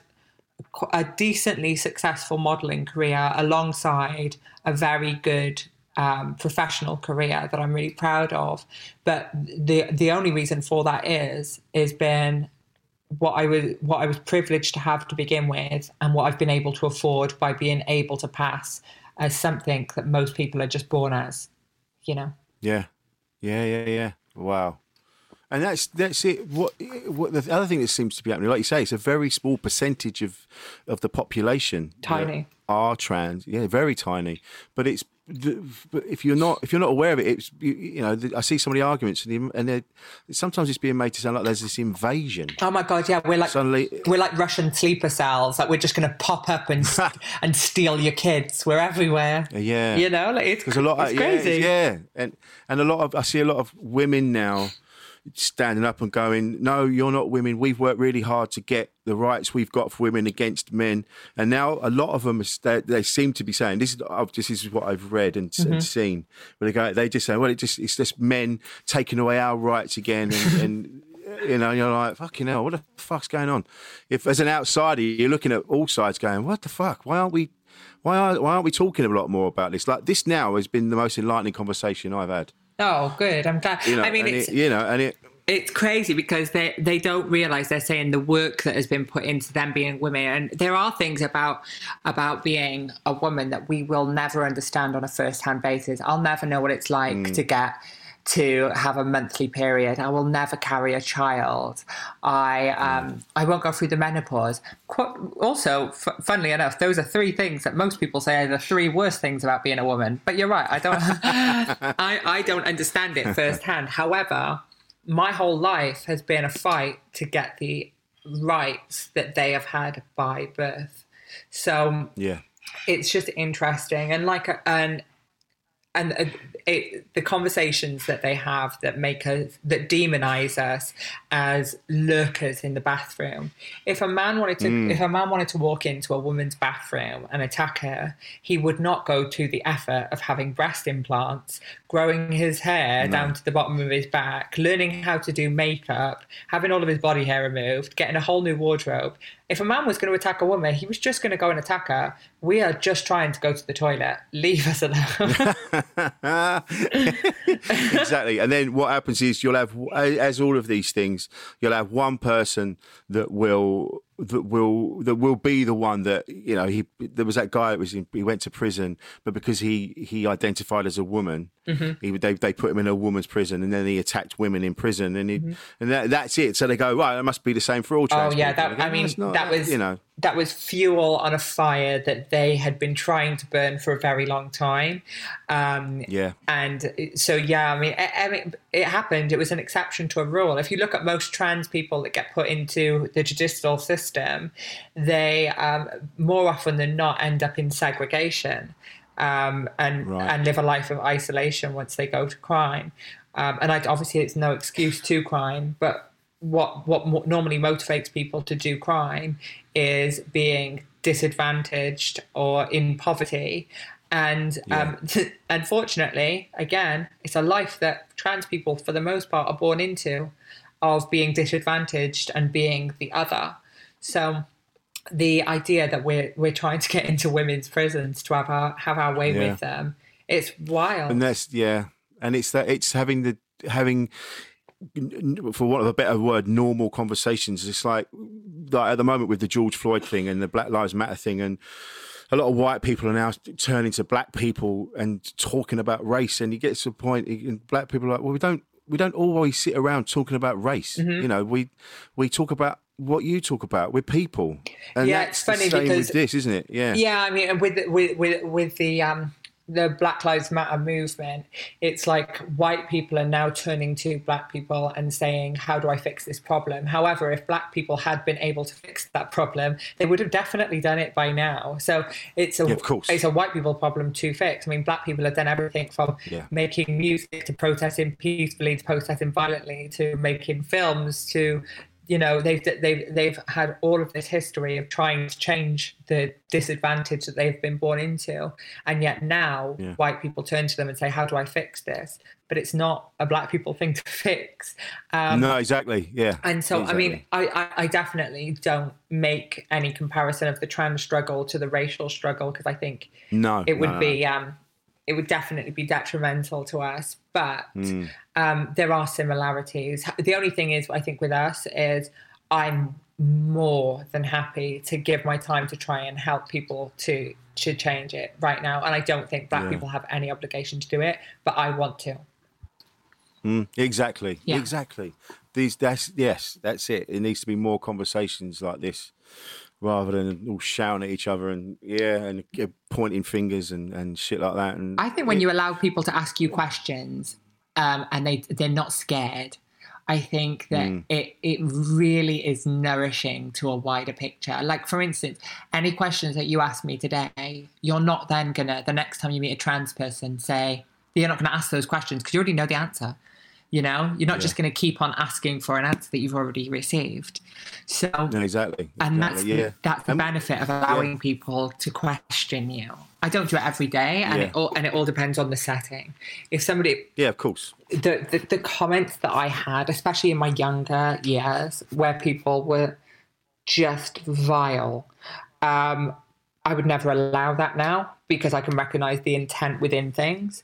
a decently successful modelling career alongside a very good um, professional career that I'm really proud of. But the the only reason for that is is been what I was what I was privileged to have to begin with, and what I've been able to afford by being able to pass as something that most people are just born as, you know. Yeah, yeah, yeah, yeah. Wow. And that's that's it. What what the other thing that seems to be happening, like you say, it's a very small percentage of of the population tiny are trans. Yeah, very tiny. But it's but if you're not if you're not aware of it, it's you, you know I see some of the arguments and and sometimes it's being made to sound like there's this invasion. Oh my God, yeah, we're like Suddenly, we're like Russian sleeper cells. Like we're just going to pop up and and steal your kids. We're everywhere. Yeah, you know, like it's, a lot it's of, crazy. Yeah, yeah, and and a lot of I see a lot of women now standing up and going, no, you're not women. We've worked really hard to get the rights we've got for women against men. And now a lot of them, they, they seem to be saying, this is this is what I've read and, mm-hmm. and seen. But they go, they just say, well, it just it's just men taking away our rights again. And, and you know, you're like, fucking hell, what the fuck's going on? If as an outsider, you're looking at all sides going, what the fuck? Why aren't we, why aren't, why aren't we talking a lot more about this? Like this now has been the most enlightening conversation I've had. Oh, good. I'm glad. You know, I mean, and it's it, you know, and it it's crazy because they, they don't realise they're saying the work that has been put into them being women. And there are things about about being a woman that we will never understand on a first-hand basis. I'll never know what it's like mm. to get to have a monthly period. I will never carry a child. I um, I won't go through the menopause. Qu- also, f- funnily enough, those are three things that most people say are the three worst things about being a woman. But you're right, I don't I, I don't understand it firsthand. However, my whole life has been a fight to get the rights that they have had by birth. So yeah, it's just interesting. And like, and and uh, it, the conversations that they have that make us, that demonize us as lurkers in the bathroom. If a man wanted to, mm. if a man wanted to walk into a woman's bathroom and attack her, he would not go to the effort of having breast implants, growing his hair no. down to the bottom of his back, learning how to do makeup, having all of his body hair removed, getting a whole new wardrobe. If a man was going to attack a woman, he was just going to go and attack her. We are just trying to go to the toilet. Leave us alone. Exactly. And then what happens is you'll have, as all of these things, you'll have one person that will that will that will be the one that, you know, he there was that guy that was in, he went to prison, but because he he identified as a woman, mm-hmm. he they they put him in a woman's prison, and then he attacked women in prison, and he, mm-hmm. and that, that's it. So they go, right, it must be the same for all trans oh yeah people. that go, I mean not, that was you know that was fuel on a fire that they had been trying to burn for a very long time. Um, yeah. And so, yeah, I mean, I, I mean, it happened. It was an exception to a rule. If you look at most trans people that get put into the judicial system, they um, more often than not end up in segregation um, and right. and live a life of isolation once they go to crime. Um, and I, obviously, it's no excuse to crime, but what what normally motivates people to do crime is being disadvantaged or in poverty. And um, yeah. unfortunately, again, it's a life that trans people, for the most part, are born into, of being disadvantaged and being the other. So the idea that we're we're trying to get into women's prisons to have our have our way yeah. with them, it's wild. And that's yeah, and it's that it's having the having. for want of a better word, normal conversations. It's like, like at the moment with the George Floyd thing and the Black Lives Matter thing, and a lot of white people are now turning to black people and talking about race. And you get to a point, and black people are like, well, we don't we don't always sit around talking about race. Mm-hmm. You know, we we talk about what you talk about. We're people, and yeah, that's it's funny the same because with this, isn't it? Yeah, yeah. I mean, with with with with the um. the Black Lives Matter movement, it's like white people are now turning to black people and saying, how do I fix this problem? However, if black people had been able to fix that problem, they would have definitely done it by now. So it's a, yeah, of course. it's a white people problem to fix. I mean, black people have done everything from yeah. making music to protesting peacefully to protesting violently to making films to, you know, they've they've they've had all of this history of trying to change the disadvantage that they've been born into, and yet now yeah. white people turn to them and say, "How do I fix this?" But it's not a black people thing to fix. Um, no, exactly, yeah. And so, exactly. I mean, I, I, I definitely don't make any comparison of the trans struggle to the racial struggle because I think no, it would no, be. no. Um, it would definitely be detrimental to us, but mm. um, there are similarities. The only thing is, I think with us is I'm more than happy to give my time to try and help people to to change it right now. And I don't think black yeah. people have any obligation to do it, but I want to. Mm, exactly, yeah. exactly. These, that's yes, that's it. It needs to be more conversations like this, rather than all shouting at each other and yeah, and pointing fingers and, and shit like that. And I think when you allow people to ask you questions, um, and they they're not scared, I think that mm. it it really is nourishing to a wider picture. Like for instance, any questions that you ask me today, you're not then gonna the next time you meet a trans person say you're not gonna ask those questions because you already know the answer. You know, you're not yeah. just going to keep on asking for an answer that you've already received. So, no, exactly. And exactly, that's yeah. that's the um, benefit of allowing yeah. people to question you. I don't do it every day, and yeah. it all and it all depends on the setting. If somebody, yeah, of course, the, the the comments that I had, especially in my younger years, where people were just vile, um, I would never allow that now because I can recognise the intent within things.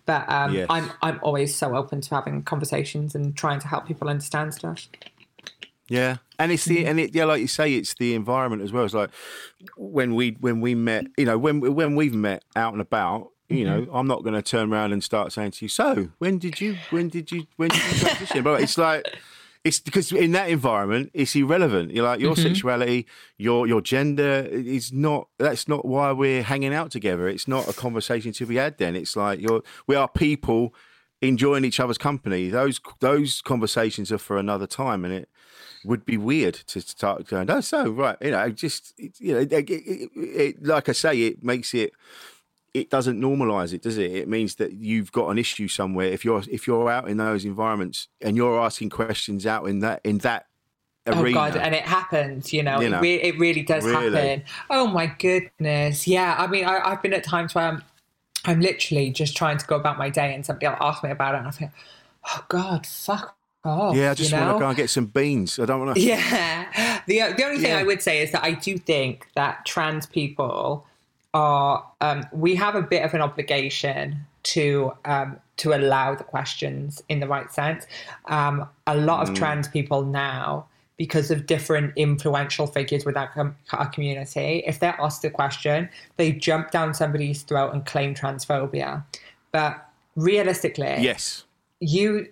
But um, Yes. I'm I'm always so open to having conversations and trying to help people understand stuff. Yeah, and it's the and it yeah, like you say, it's the environment as well. It's like when we when we met, you know, when when we've met out and about. You know, I'm not going to turn around and start saying to you, "So, when did you, when did you, when did you transition?" But it's like, it's because in that environment, it's irrelevant. You're like your mm-hmm. sexuality, your your gender is not. That's not why we're hanging out together. It's not a conversation to be had. Then it's like you're. We are people enjoying each other's company. Those those conversations are for another time, and it would be weird to start going, "Oh, so right," you know, just you know, it, it, it, it, like I say, it makes it. It doesn't normalise it, does it? It means that you've got an issue somewhere. If you're if you're out in those environments and you're asking questions out in that in that arena, oh God, and it happens, you know, you know it, re- it really does really? happen. Oh my goodness, yeah. I mean, I, I've been at times where I'm I'm literally just trying to go about my day, and somebody will ask me about it, and I think, oh God, fuck off. Yeah, I just you know? want to go and get some beans. I don't want to. Yeah. The the only thing yeah. I would say is that I do think that trans people. Are um, we have a bit of an obligation to um, to allow the questions in the right sense. Um, a lot of mm. trans people now, because of different influential figures within our, com- our community, if they're asked a question, they jump down somebody's throat and claim transphobia. But realistically, yes, you.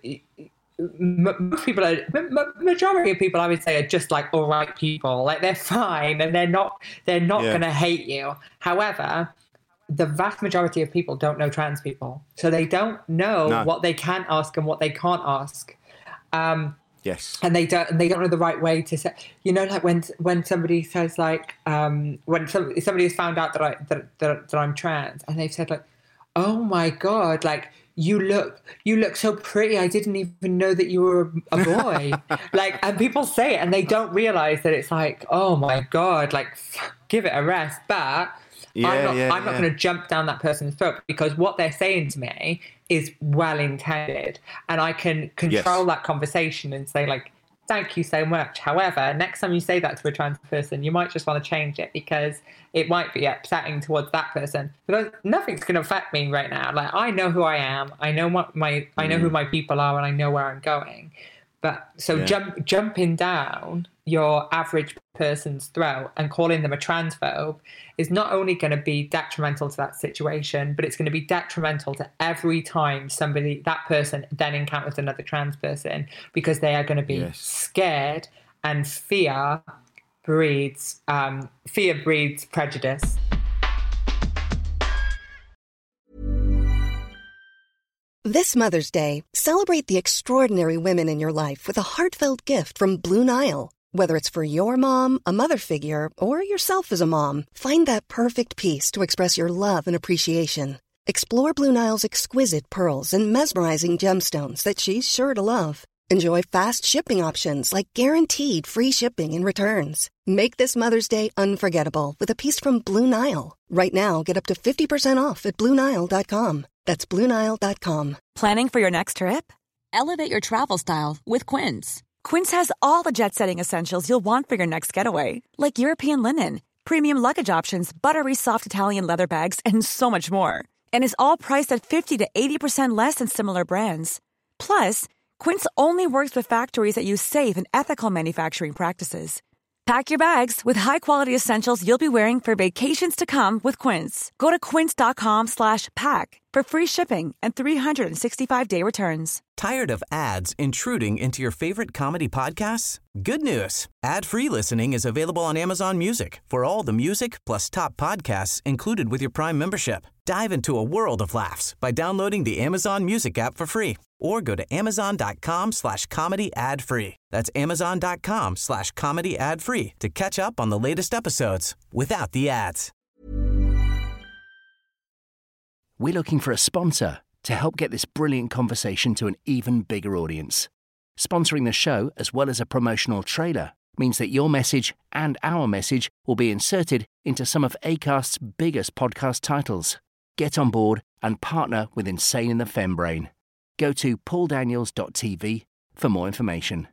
Most people are, majority of people I would say are just like all right people, like they're fine and they're not they're not yeah. going to hate you. However, the vast majority of people don't know trans people, so they don't know no. what they can ask and what they can't ask. Um, yes, and they don't and they don't know the right way to say. You know, like when when somebody says like um, when some, somebody has found out that I that, that that I'm trans and they've said like, oh my God, like. You look, you look so pretty. I didn't even know that you were a boy. Like, and people say it and they don't realize that it's like, oh my God, like, give it a rest. But yeah, I'm not, yeah, I'm not yeah. going to jump down that person's throat because what they're saying to me is well intended, and I can control yes. that conversation and say like, thank you so much. However, next time you say that to a trans person, you might just want to change it because it might be upsetting towards that person. Because nothing's going to affect me right now. Like I know who I am. I know what my mm. I know who my people are, and I know where I'm going. But so yeah. jump jumping down your average person's throat and calling them a transphobe is not only going to be detrimental to that situation, but it's going to be detrimental to every time somebody, that person then encounters another trans person, because they are going to be yes. scared, and fear breeds, um, fear breeds prejudice. This Mother's Day, celebrate the extraordinary women in your life with a heartfelt gift from Blue Nile. Whether it's for your mom, a mother figure, or yourself as a mom, find that perfect piece to express your love and appreciation. Explore Blue Nile's exquisite pearls and mesmerizing gemstones that she's sure to love. Enjoy fast shipping options like guaranteed free shipping and returns. Make this Mother's Day unforgettable with a piece from Blue Nile. Right now, get up to fifty percent off at Blue Nile dot com. That's Blue Nile dot com. Planning for your next trip? Elevate your travel style with Quince. Quince has all the jet-setting essentials you'll want for your next getaway, like European linen, premium luggage options, buttery soft Italian leather bags, and so much more. And is all priced at fifty to eighty percent less than similar brands. Plus, Quince only works with factories that use safe and ethical manufacturing practices. Pack your bags with high-quality essentials you'll be wearing for vacations to come with Quince. Go to quince.com slash pack for free shipping and three sixty-five day returns. Tired of ads intruding into your favorite comedy podcasts? Good news. Ad-free listening is available on Amazon Music for all the music plus top podcasts included with your Prime membership. Dive into a world of laughs by downloading the Amazon Music app for free or go to amazon.com slash comedy ad free. That's amazon.com slash comedy ad free to catch up on the latest episodes without the ads. We're looking for a sponsor to help get this brilliant conversation to an even bigger audience. Sponsoring the show, as well as a promotional trailer, means that your message and our message will be inserted into some of Acast's biggest podcast titles. Get on board and partner with Insane in the Fembrain. Go to paul daniels dot t v for more information.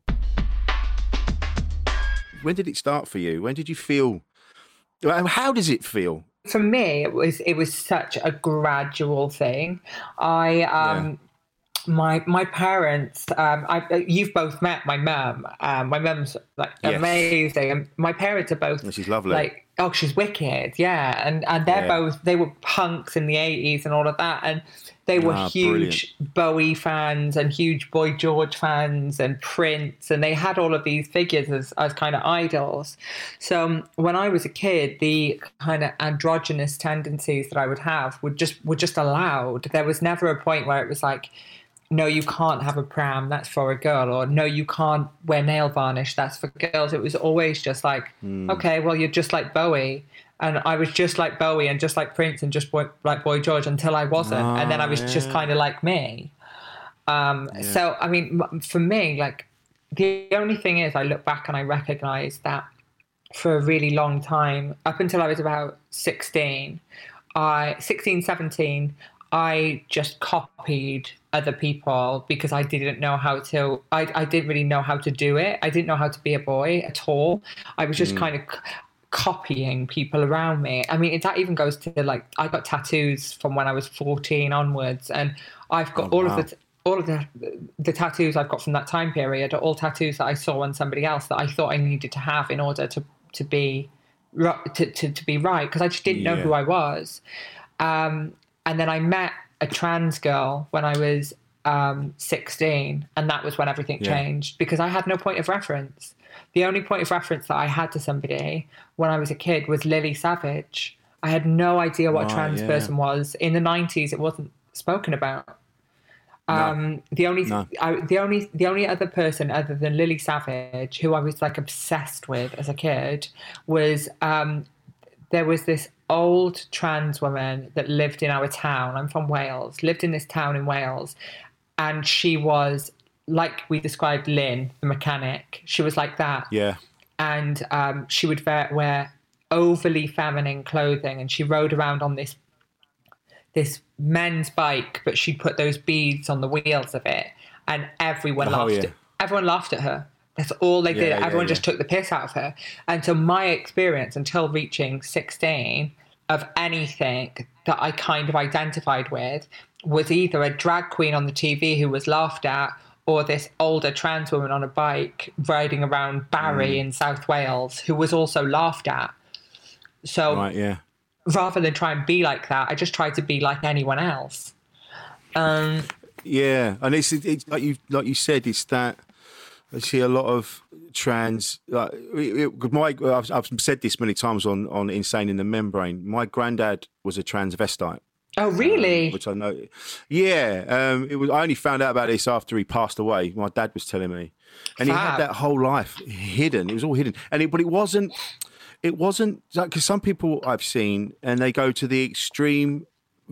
When did it start for you? When did you feel... How does it feel for me, it was it was such a gradual thing. I um. Yeah. My my parents, um, I, you've both met my mum. Um, my mum's like yes. amazing, and my parents are both. Oh, she's lovely. Like, oh, she's wicked, yeah. And and they're yeah. both. They were punks in the eighties and all of that, and they were ah, huge brilliant. Bowie fans and huge Boy George fans and Prince, and they had all of these figures as as kind of idols. So um, when I was a kid, the kind of androgynous tendencies that I would have would just were just allowed. There was never a point where it was like, no, you can't have a pram, that's for a girl, or no, you can't wear nail varnish, that's for girls. It was always just like, mm. okay, well, you're just like Bowie. And I was just like Bowie and just like Prince and just boy, like Boy George until I wasn't. Oh, and then I was yeah. just kind of like me. Um, yeah. So, I mean, for me, like, the only thing is I look back and I recognize that for a really long time, up until I was about sixteen, I sixteen, seventeen, I just copied other people because I didn't know how to, I, I didn't really know how to do it. I didn't know how to be a boy at all. I was just mm. kind of c- copying people around me. I mean, that even goes to like, I got tattoos from when I was fourteen onwards, and I've got oh, all wow. of the, all of the, the tattoos I've got from that time period are all tattoos that I saw on somebody else that I thought I needed to have in order to, to be, to, to, to be right. Cause I just didn't yeah. know who I was. Um, And then I met a trans girl when I was um, sixteen, and that was when everything yeah. changed because I had no point of reference. The only point of reference that I had to somebody when I was a kid was Lily Savage. I had no idea what oh, a trans yeah. person was. In the nineties, it wasn't spoken about. Um, no. The only, no. I, the only, the only other person other than Lily Savage who I was like obsessed with as a kid was um, there was this old trans woman that lived in our town. I'm from Wales, lived in this town in Wales. And she was like we described Lynn, the mechanic. She was like that. Yeah. And um, she would wear, wear overly feminine clothing. And she rode around on this this men's bike, but she put those beads on the wheels of it. And everyone oh, laughed. Yeah. At, everyone laughed at her. That's all they did. Yeah, Everyone yeah, just yeah. took the piss out of her. And so my experience until reaching sixteen of anything that I kind of identified with was either a drag queen on the T V who was laughed at or this older trans woman on a bike riding around Barry mm. in South Wales who was also laughed at. So right, yeah. rather than try and be like that, I just tried to be like anyone else. Um, yeah, and it's, it's like you like you said, it's that I see a lot of trans. Like, it, it, my, I've, I've said this many times on, on Insane in the Membrane. My granddad was a transvestite. Oh, really? Um, which I know. Yeah, um, it was. I only found out about this after he passed away. My dad was telling me, and Fab. he had that whole life hidden. It was all hidden, and it, but it wasn't. It wasn't because some people I've seen, and they go to the extreme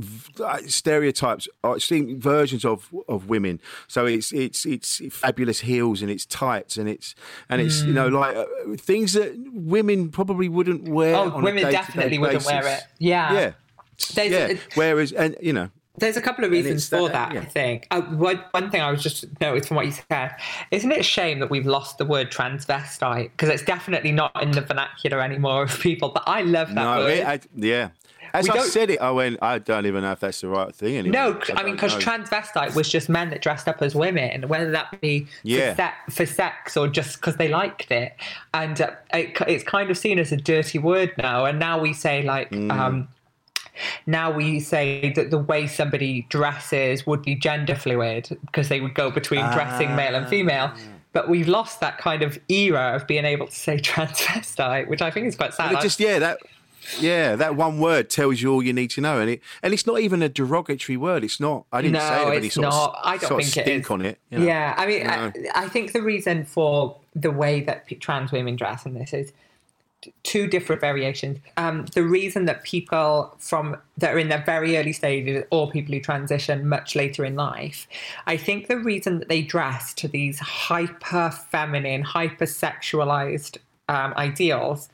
stereotypes or extreme versions of of women. So it's it's it's fabulous heels and it's tights and it's and it's mm. you know like uh, things that women probably wouldn't wear. Oh, on women a definitely basis. wouldn't wear it. Yeah, yeah, There's, yeah. It, Whereas and you know. There's a couple of reasons for that, that yeah. I think. Uh, one, one thing I was just noticed from what you said, isn't it a shame that we've lost the word transvestite? Because it's definitely not in the vernacular anymore of people, but I love that no, word. It, I, yeah. As I said it, I went, I don't even know if that's the right thing anymore. No, I, I mean, because transvestite was just men that dressed up as women, whether that be yeah. for, se- for sex or just because they liked it. And uh, it, it's kind of seen as a dirty word now. And now we say like... Mm. Um, Now we say that the way somebody dresses would be gender fluid because they would go between ah. dressing male and female. But we've lost that kind of era of being able to say transvestite, which I think is quite sad. Well, just yeah, that yeah, that one word tells you all you need to know, and it and it's not even a derogatory word. It's not. I didn't no, say it with any sort not. of, I don't sort think of stink it is. on it. You know? Yeah, I mean, you know? I, I think the reason for the way that trans women dress in this is two different variations. Um, the reason that people from that are in their very early stages or people who transition much later in life, I think the reason that they dress to these hyper feminine, hyper sexualized um, ideals,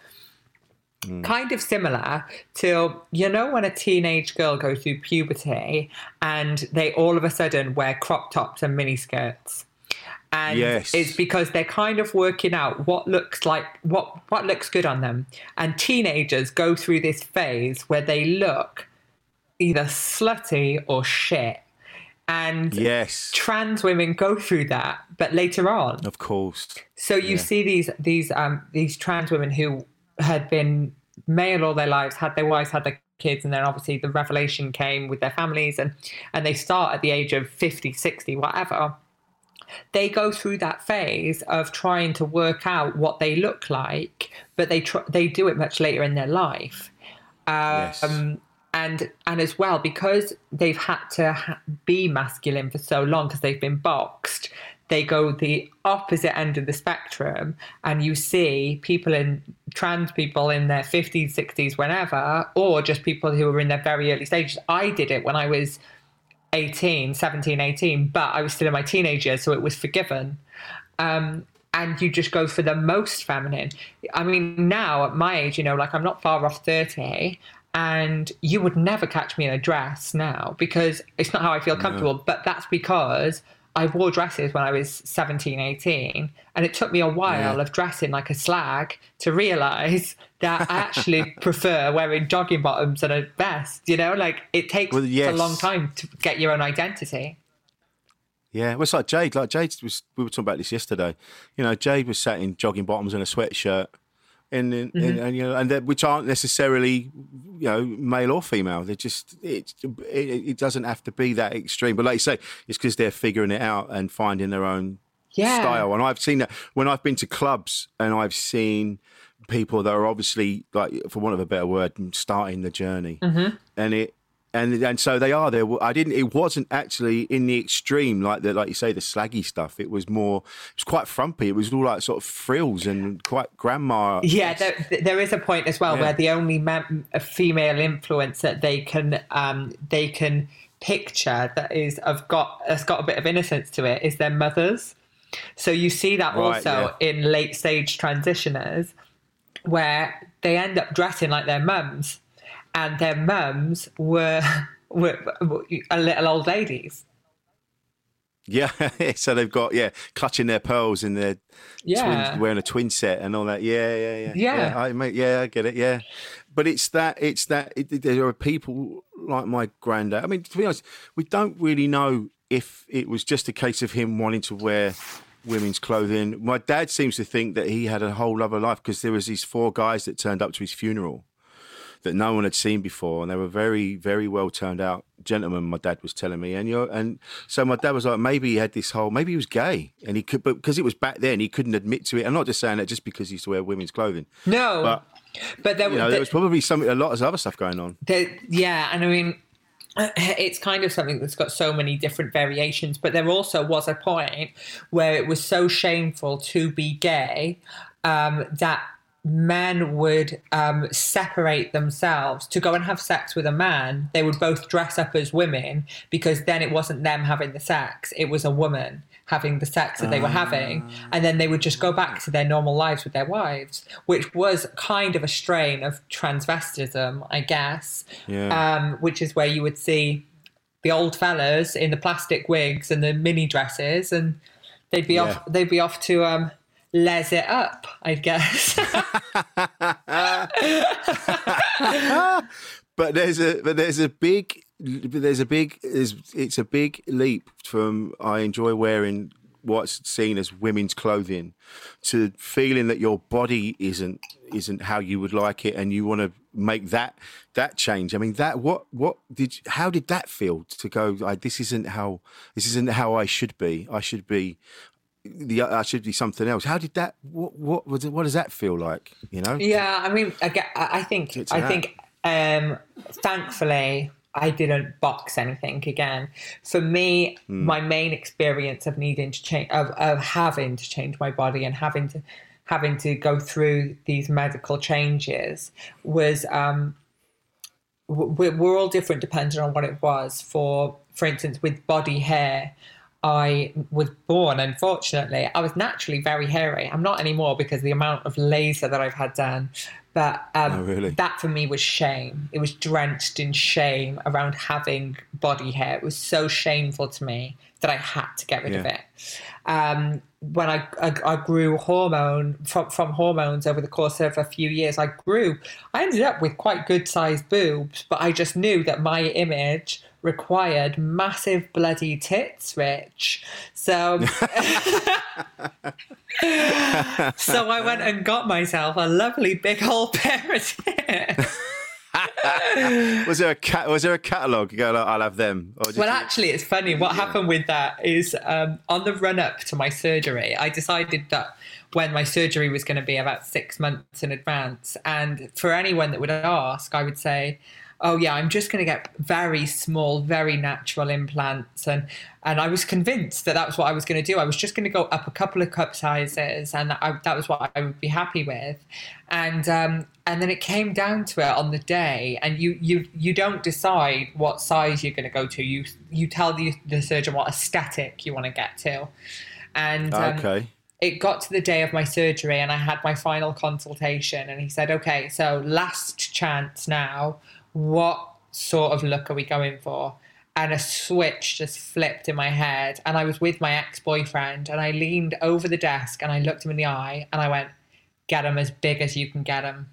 mm. kind of similar to, you know, when a teenage girl goes through puberty and they all of a sudden wear crop tops and mini skirts. And yes. it's because they're kind of working out what looks like what what looks good on them. And teenagers go through this phase where they look either slutty or shit. And yes. trans women go through that, but later on. Of course. So you yeah. see these these um these trans women who had been male all their lives, had their wives, had their kids, and then obviously the revelation came with their families, and and they start at the age of fifty, sixty, whatever. They go through that phase of trying to work out what they look like, but they tr- they do it much later in their life. Um, yes. And and as well, because they've had to ha- be masculine for so long, because they've been boxed, they go the opposite end of the spectrum. And you see people in, trans people in their fifties, sixties, whenever, or just people who are in their very early stages. I did it when I was eighteen, seventeen, eighteen, but I was still in my teenage years, so it was forgiven. Um, and you just go for the most feminine. I mean, now at my age, you know, like I'm not far off thirty, and you would never catch me in a dress now because it's not how I feel comfortable. No. But that's because I wore dresses when I was seventeen, eighteen, and it took me a while yeah. of dressing like a slag to realise that I actually prefer wearing jogging bottoms and a vest, you know? Like, it takes well, yes. a long time to get your own identity. Yeah, well, it's like Jade. Like Jade was, we were talking about this yesterday. You know, Jade was sat in jogging bottoms and a sweatshirt, and and, mm-hmm. and, and you know, and that, which aren't necessarily, you know, male or female. They're just it, it. It doesn't have to be that extreme. But like you say, it's because they're figuring it out and finding their own yeah. style. And I've seen that when I've been to clubs and I've seen people that are obviously, like, for want of a better word, starting the journey, mm-hmm. and it. And and so they are there. I didn't. It wasn't actually in the extreme, like the like you say, the slaggy stuff. It was more. It was quite frumpy. It was all like sort of frills and quite grandma. Yeah, there, there is a point as well yeah. where the only man, a female influence that they can um they can picture that is of got has got a bit of innocence to it is their mothers. So you see that right, also yeah. in late stage transitioners, where they end up dressing like their mums. And their mums were, were, were little old ladies. Yeah, so they've got, yeah, clutching their pearls and their yeah. twins, wearing a twin set and all that. Yeah, yeah, yeah. Yeah. Yeah, I, mate, yeah, I get it, yeah. But it's that, it's that, it, there are people like my granddad. I mean, to be honest, we don't really know if it was just a case of him wanting to wear women's clothing. My dad seems to think that he had a whole other life because there was these four guys that turned up to his funeral that no one had seen before, and they were very, very well turned out gentlemen. My dad was telling me, and you're, and so my dad was like, maybe he had this whole, maybe he was gay, and he could, but because it was back then, he couldn't admit to it. I'm not just saying that just because he used to wear women's clothing. No, but but there, you know, there, there was probably some a lot of other stuff going on. There, yeah, and I mean, it's kind of something that's got so many different variations. But there also was a point where it was so shameful to be gay um, that men would um, separate themselves to go and have sex with a man. They would both dress up as women because then it wasn't them having the sex, it was a woman having the sex that they were having, and then they would just go back to their normal lives with their wives, which was kind of a strain of transvestism, I guess. Yeah. Um, which is where you would see the old fellas in the plastic wigs and the mini dresses, and they'd be yeah. off they'd be off to um les it up, I guess. but there's a but there's a big there's a big there's, it's a big leap from I enjoy wearing what's seen as women's clothing to feeling that your body isn't isn't how you would like it, and you want to make that that change. I mean, that what what did you, how did that feel to go? Like, this isn't how this isn't how I should be. I should be. The I should be something else. How did that? What what was it, what does that feel like? You know? Yeah, I mean, I, get, I think I think um, thankfully I didn't box anything again. For me, mm. my main experience of needing to change, of, of having to change my body and having to having to go through these medical changes was um, we're, we're all different depending on what it was. For for instance, with body hair, I was born, unfortunately, I was naturally very hairy. I'm not anymore because of the amount of laser that I've had done. But um, oh, really? that for me was shame. It was drenched in shame around having body hair. It was so shameful to me that I had to get rid yeah. of it. Um, when I, I, I grew hormone from, from hormones over the course of a few years, I grew, I ended up with quite good sized boobs, but I just knew that my image required massive bloody tits, Rich. So, so I went and got myself a lovely big old pair of tits. was there a cat? Was there a catalogue? You go, like, I'll have them. Or well, you... actually, it's funny. What yeah. happened with that is um, on the run up to my surgery, I decided that when my surgery was going to be about six months in advance, and for anyone that would ask, I would say, oh yeah, I'm just going to get very small, very natural implants. And, and I was convinced that that was what I was going to do. I was just going to go up a couple of cup sizes, and I, that was what I would be happy with. And, um, and then it came down to it on the day, and you, you, you don't decide what size you're going to go to. You, you tell the, the surgeon what aesthetic you want to get to. And, um, okay. It got to the day of my surgery, and I had my final consultation, and he said, okay, so last chance now. What sort of look are we going for? And a switch just flipped in my head. And I was with my ex-boyfriend, and I leaned over the desk and I looked him in the eye and I went, get him as big as you can get him.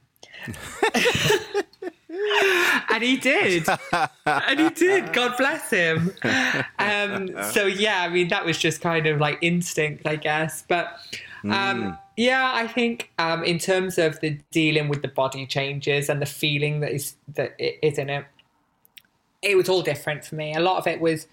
And he did. And he did. God bless him. Um, so, yeah, I mean, that was just kind of like instinct, I guess. But um, mm. yeah, I think um, in terms of the dealing with the body changes and the feeling that is that is in it, it was all different for me. A lot of it was,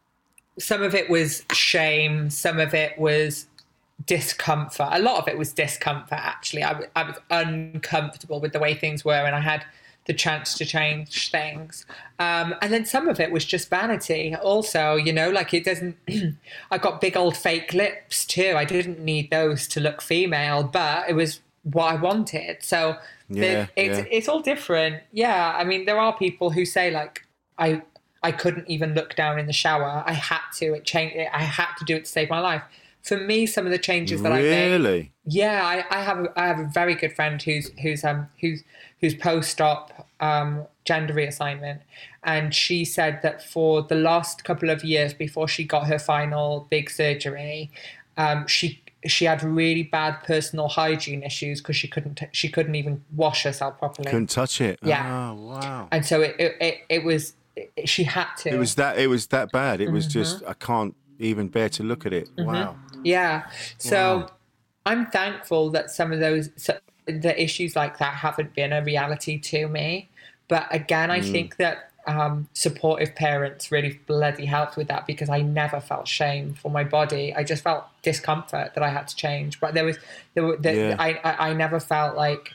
some of it was shame. Some of it was discomfort. A lot of it was discomfort, actually. I, I was uncomfortable with the way things were, and I had the chance to change things. Um, and then some of it was just vanity also, you know, like it doesn't, I got big old fake lips too. I didn't need those to look female, but it was what I wanted. So yeah, the, it's, yeah. it's all different. Yeah. I mean, there are people who say like, I, I couldn't even look down in the shower. I had to, it changed, I had to do it to save my life. For me, some of the changes that really? I made. Yeah, I, I have a, I have a very good friend who's who's um who's who's post-op um gender reassignment, and she said that for the last couple of years before she got her final big surgery, um she she had really bad personal hygiene issues because she couldn't she couldn't even wash herself properly. Couldn't touch it. Yeah. Oh wow. And so it it it, it was it, she had to. It was that it was that bad. It mm-hmm. was just I can't even bear to look at it. Mm-hmm. Wow. Yeah. So wow. I'm thankful that some of those, the issues like that haven't been a reality to me. But again, I mm. think that um, supportive parents really bloody helped with that, because I never felt shame for my body. I just felt discomfort that I had to change. But there was, there were, there, yeah. I, I, I never felt like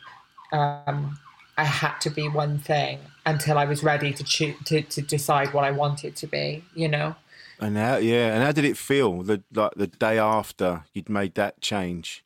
um, I had to be one thing until I was ready to choose, to, to decide what I wanted to be, you know? And how, yeah, and how did it feel the like the day after you'd made that change?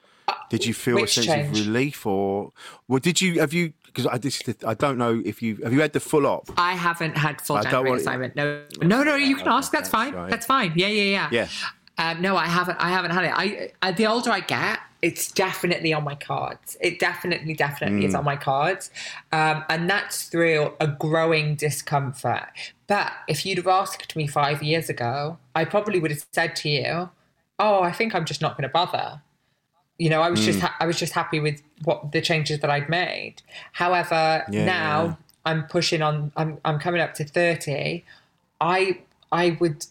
Did you feel Which a sense change? of relief, or well, did you have you? Because I just I don't know if you have you had the full op. I haven't had full I gender don't want- reassignment. No, no, no. You can ask. That's fine. right. That's fine. Yeah, yeah, yeah. Yeah. Um, no, I haven't. I haven't had it. I, I the older I get, it's definitely on my cards. It definitely, definitely mm. is on my cards, um, and that's through a growing discomfort. But if you'd have asked me five years ago, I probably would have said to you, "Oh, I think I'm just not going to bother." You know, I was mm. just ha- I was just happy with what the changes that I'd made. However, yeah, now yeah. I'm pushing on. I'm I'm coming up to thirty. I I would.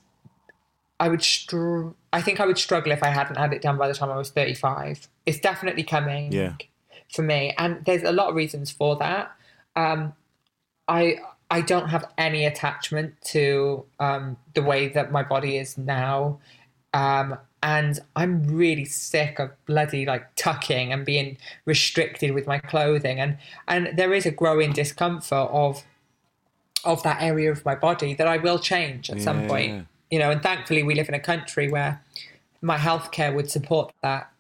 I would str- I think I would struggle if I hadn't had it done by the time I was thirty-five. It's definitely coming yeah. for me. And there's a lot of reasons for that. Um, I I don't have any attachment to um, the way that my body is now. Um, and I'm really sick of bloody like tucking and being restricted with my clothing. And, and there is a growing discomfort of of that area of my body that I will change at yeah. some point. You know, and thankfully we live in a country where my healthcare would support that.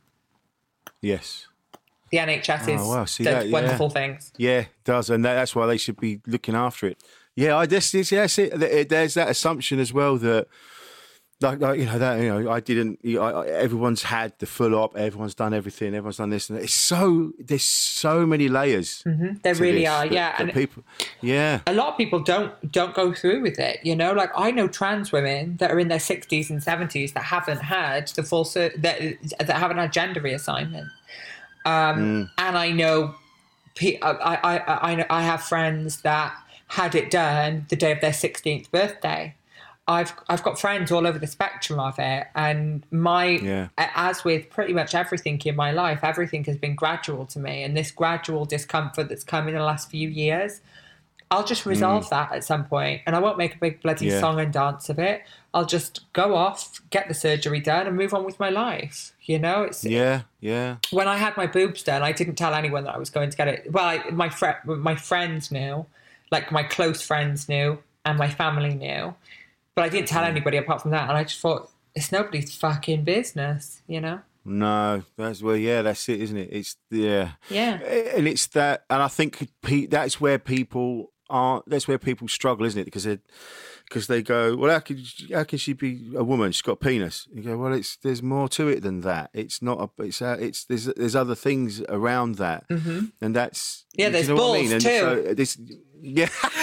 Yes. The N H S is oh, wow. See does that, wonderful yeah. things. Yeah, it does. And that, that's why they should be looking after it. Yeah, I just, yes, it, there's that assumption as well that Like, like you know that you know I didn't. You know, I, everyone's had the full op. Everyone's done everything. Everyone's done this and that. It's so there's so many layers. Mm-hmm. There really are. That, yeah, that and people. Yeah, a lot of people don't don't go through with it. You know, like I know trans women that are in their sixties and seventies that haven't had the full that that haven't had gender reassignment. Um, mm. And I know, I I I I know I have friends that had it done the day of their sixteenth birthday. I've I've got friends all over the spectrum of it, and my yeah. as with pretty much everything in my life, everything has been gradual to me, and this gradual discomfort that's come in the last few years, I'll just resolve mm. that at some point, and I won't make a big bloody yeah. song and dance of it. I'll just go off, get the surgery done, and move on with my life. You know, it's yeah, yeah. When I had my boobs done, I didn't tell anyone that I was going to get it. Well, I, my friend, my friends knew, like my close friends knew, and my family knew. But I didn't tell anybody apart from that, and I just thought it's nobody's fucking business, you know. No, that's well, yeah, that's it, isn't it? It's yeah, yeah, and it's that, and I think pe- that's where people are. That's where people struggle, isn't it? Because they because they go, well, how can how can she be a woman? She's got a penis. You go, well, it's there's more to it than that. It's not a, it's a, it's there's there's other things around that, mm-hmm. and that's yeah, there's balls I mean? and too. So this, yeah.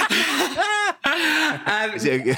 um,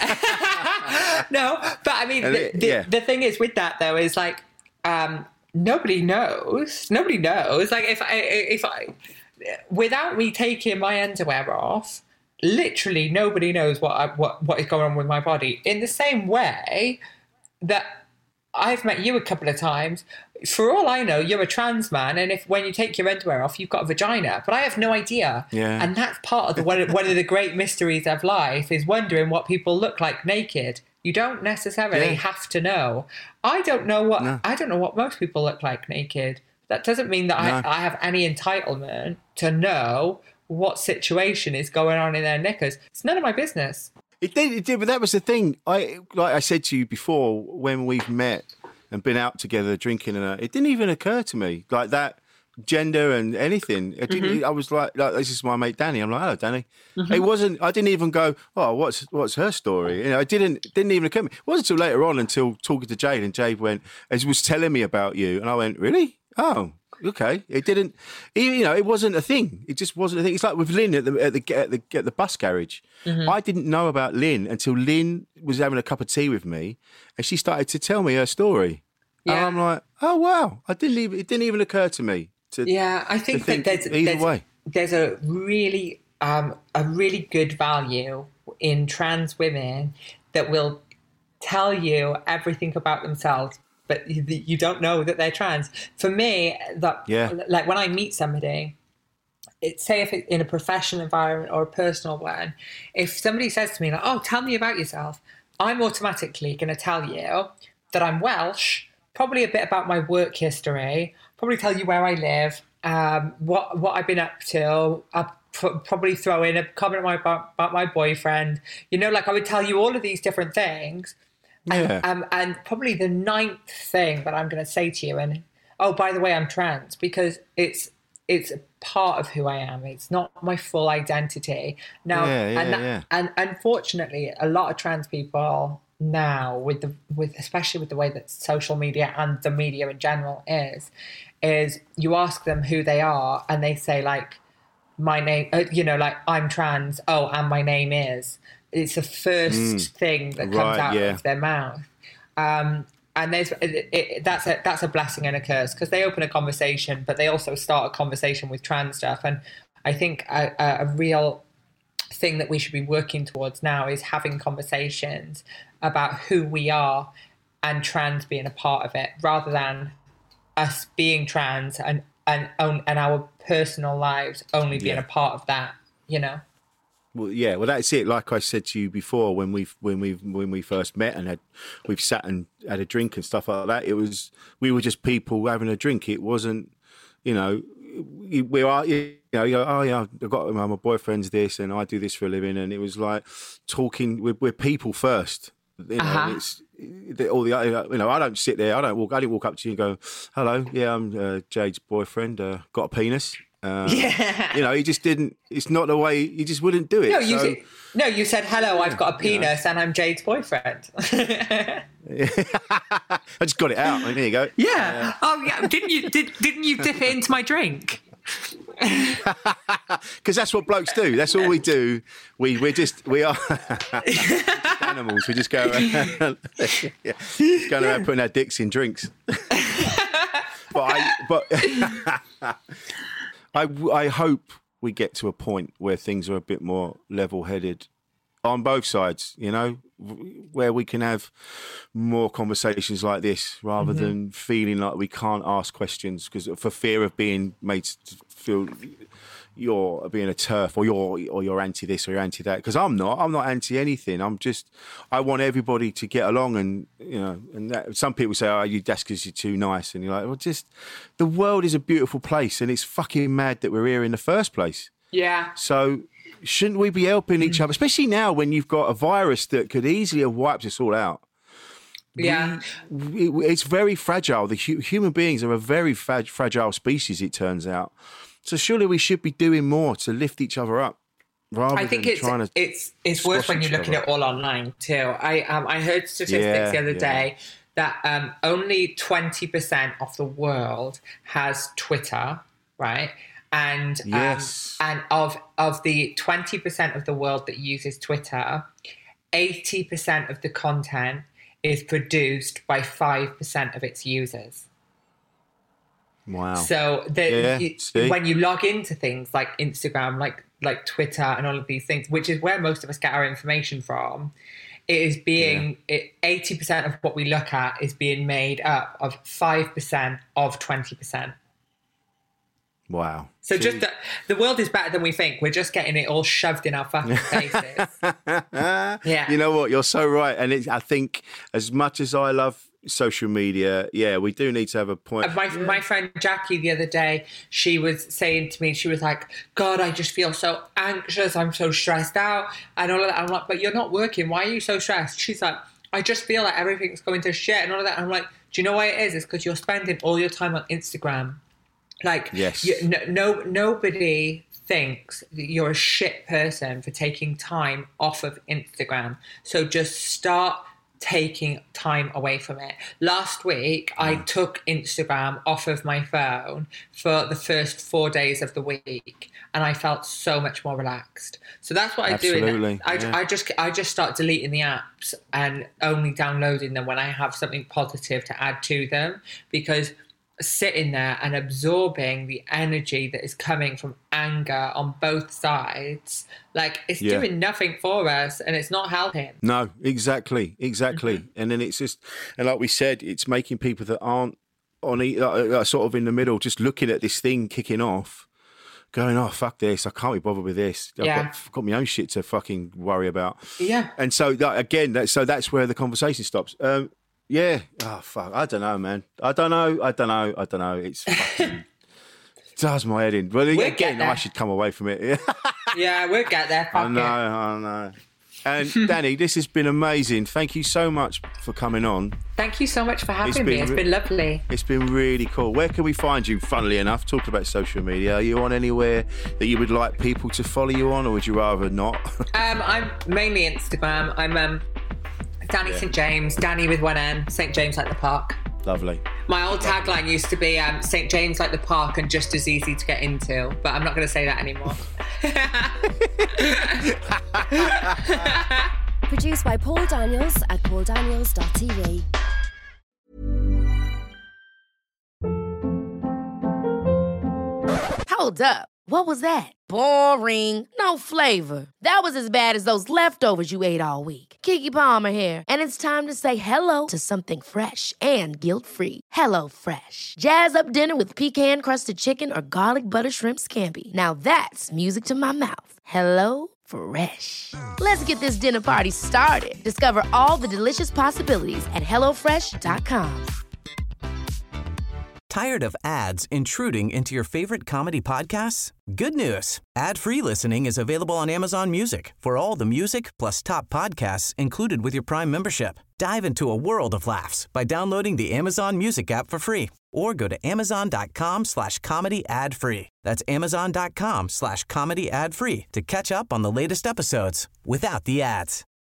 no, but I mean, the, the, yeah. the thing is with that though is like um, nobody knows. Nobody knows. Like if I, if I, without me taking my underwear off, literally nobody knows what I, what what is going on with my body. In the same way that I've met you a couple of times. For all I know, you're a trans man, and if when you take your underwear off, you've got a vagina. But I have no idea. Yeah. And that's part of the one, one of the great mysteries of life is wondering what people look like naked. You don't necessarily yeah. have to know. I don't know what no. I don't know what most people look like naked. That doesn't mean that no. I, I have any entitlement to know what situation is going on in their knickers. It's none of my business. It did, it did, but that was the thing. I like I said to you before when we've met and been out together drinking, and uh, it didn't even occur to me like that gender and anything. It didn't. Mm-hmm. I was like, like, this is my mate Danny. I'm like, hello, Danny. Mm-hmm. It wasn't. I didn't even go, oh, what's what's her story? You know, it didn't didn't even occur to me. It wasn't until later on, until talking to Jade, and Jade went, as was telling me about you, and I went, really? Oh. Okay, it didn't. You know, it wasn't a thing. It just wasn't a thing. It's like with Lynn at the at the at the, at the bus garage. Mm-hmm. I didn't know about Lynn until Lynn was having a cup of tea with me, and she started to tell me her story. Yeah. And I'm like, oh wow! I didn't even. It didn't even occur to me. To, yeah, I think, think that there's either there's, way. There's a really um, a really good value in trans women that will tell you everything about themselves, but you, you don't know that they're trans. For me, that yeah. like when I meet somebody, it, say if it's in a professional environment or a personal one, if somebody says to me like, "Oh, tell me about yourself," I'm automatically going to tell you that I'm Welsh, probably a bit about my work history, probably tell you where I live, um, what what I've been up to. I'll p- probably throw in a comment about, about my boyfriend. You know, like I would tell you all of these different things. Yeah. And, um, and probably the ninth thing that I'm going to say to you, and oh, by the way, I'm trans, because it's it's a part of who I am. It's not my full identity. Now, yeah, yeah, and, that, yeah. and unfortunately, a lot of trans people now, with the with especially with the way that social media and the media in general is, is you ask them who they are, and they say like, my name, uh, you know, like I'm trans. Oh, and my name is. It's the first mm, thing that comes right, out yeah. of their mouth, um, and there's it, it, that's a that's a blessing and a curse, because they open a conversation, but they also start a conversation with trans stuff. And I think a, a, a real thing that we should be working towards now is having conversations about who we are and trans being a part of it, rather than us being trans and and and our personal lives only being yeah. a part of that. You know. Well, yeah, well, that's it. Like I said to you before, when we when we when we first met and had we've sat and had a drink and stuff like that, it was we were just people having a drink. It wasn't, you know, we are, you know, you go, oh yeah, I've got my boyfriend's this and I do this for a living, and it was like talking. We're, we're people first, you know. Uh-huh. It's all the, you know, I don't sit there. I don't walk. I didn't walk up to you and go, hello, yeah, I'm uh, Jade's boyfriend. Uh, got a penis. Uh, Yeah. You know, he just didn't. It's not the way. He just wouldn't do it. No, you so, said, no, you said, hello, I've got a penis and I'm Jade's boyfriend. I just got it out. There you go. Yeah. Uh, oh, yeah. Didn't you? Did, didn't you dip it into my drink? Because that's what blokes do. That's all we do. We we're just we are animals. We just go around, yeah, just going around putting our dicks in drinks. But I but I I hope we get to a point where things are a bit more level-headed on both sides. You know, where we can have more conversations like this rather mm-hmm. than feeling like we can't ask questions because for fear of being made to feel you're being a turf or you're or you're anti this or you're anti that. Because I'm not. I'm not anti anything. I'm just. I want everybody to get along, and you know. And that, some people say, "Oh, you that's because you're too nice," and you're like, "Well, just the world is a beautiful place, and it's fucking mad that we're here in the first place." Yeah. So. Shouldn't we be helping each other, especially now when you've got a virus that could easily have wiped us all out? Yeah, we, it's very fragile. The hu- human beings are a very fa- fragile species, it turns out. So surely we should be doing more to lift each other up, rather I think than it's trying to. It's it's worse when you look at it all online too. I um I heard statistics yeah, the other yeah. day that um only twenty percent of the world has Twitter, right? And um, yes. and of of the twenty percent of the world that uses Twitter, eighty percent of the content is produced by five percent of its users. Wow. So the, yeah, you, when you log into things like Instagram, like like Twitter and all of these things, which is where most of us get our information from, it is being yeah. it, eighty percent of what we look at is being made up of five percent of twenty percent. Wow. So Jeez. just the, the world is better than we think. We're just getting it all shoved in our fucking faces. Yeah. You know what? You're so right. And it's, I think as much as I love social media, yeah, we do need to have a point. My, yeah. my friend Jackie the other day, she was saying to me, she was like, God, I just feel so anxious. I'm so stressed out and all of that. I'm like, but you're not working. Why are you so stressed? She's like, I just feel like everything's going to shit and all of that. I'm like, do you know why it is? It's because you're spending all your time on Instagram. Like, yes. you, no, no, nobody thinks that you're a shit person for taking time off of Instagram. So just start taking time away from it. Last week, mm. I took Instagram off of my phone for the first four days of the week, and I felt so much more relaxed. So that's what Absolutely. I do. In I, yeah. I just, I just start deleting the apps and only downloading them when I have something positive to add to them, because sitting there and absorbing the energy that is coming from anger on both sides, like it's yeah. doing nothing for us and it's not helping. No, exactly, exactly. Mm-hmm. And then it's just, and like we said, it's making people that aren't on uh, sort of in the middle, just looking at this thing kicking off, going, oh, fuck this, I can't be bothered with this. I've yeah. got, I've got my own shit to fucking worry about. Yeah. And so, that, again, that, so that's where the conversation stops. Um, Yeah. Oh, fuck. I don't know, man. I don't know. I don't know. I don't know. It's fucking... does my head in. Well, we'll again, I should come away from it. Yeah, we'll get there. I know. I know. And Danny, this has been amazing. Thank you so much for coming on. Thank you so much for having It's me. been It's re- been lovely. It's been really cool. Where can we find you, funnily enough, talking about social media? Are you on anywhere that you would like people to follow you on, or would you rather not? um, I'm mainly Instagram. I'm... um. Danny Yeah. Saint James, Danny with one N, Saint James like the park. Lovely. My old tagline used to be um, Saint James like the park and just as easy to get into, but I'm not going to say that anymore. Produced by Paul Daniels at paul daniels dot t v. Hold up. What was that? Boring. No flavor. That was as bad as those leftovers you ate all week. Keke Palmer here, and it's time to say hello to something fresh and guilt-free. Hello Fresh. Jazz up dinner with pecan-crusted chicken or garlic butter shrimp scampi. Now that's music to my mouth. Hello Fresh. Let's get this dinner party started. Discover all the delicious possibilities at hello fresh dot com. Tired of ads intruding into your favorite comedy podcasts? Good news. Ad-free listening is available on Amazon Music for all the music plus top podcasts included with your Prime membership. Dive into a world of laughs by downloading the Amazon Music app for free or go to amazon.com slash comedy ad free. That's amazon.com slash comedy ad free to catch up on the latest episodes without the ads.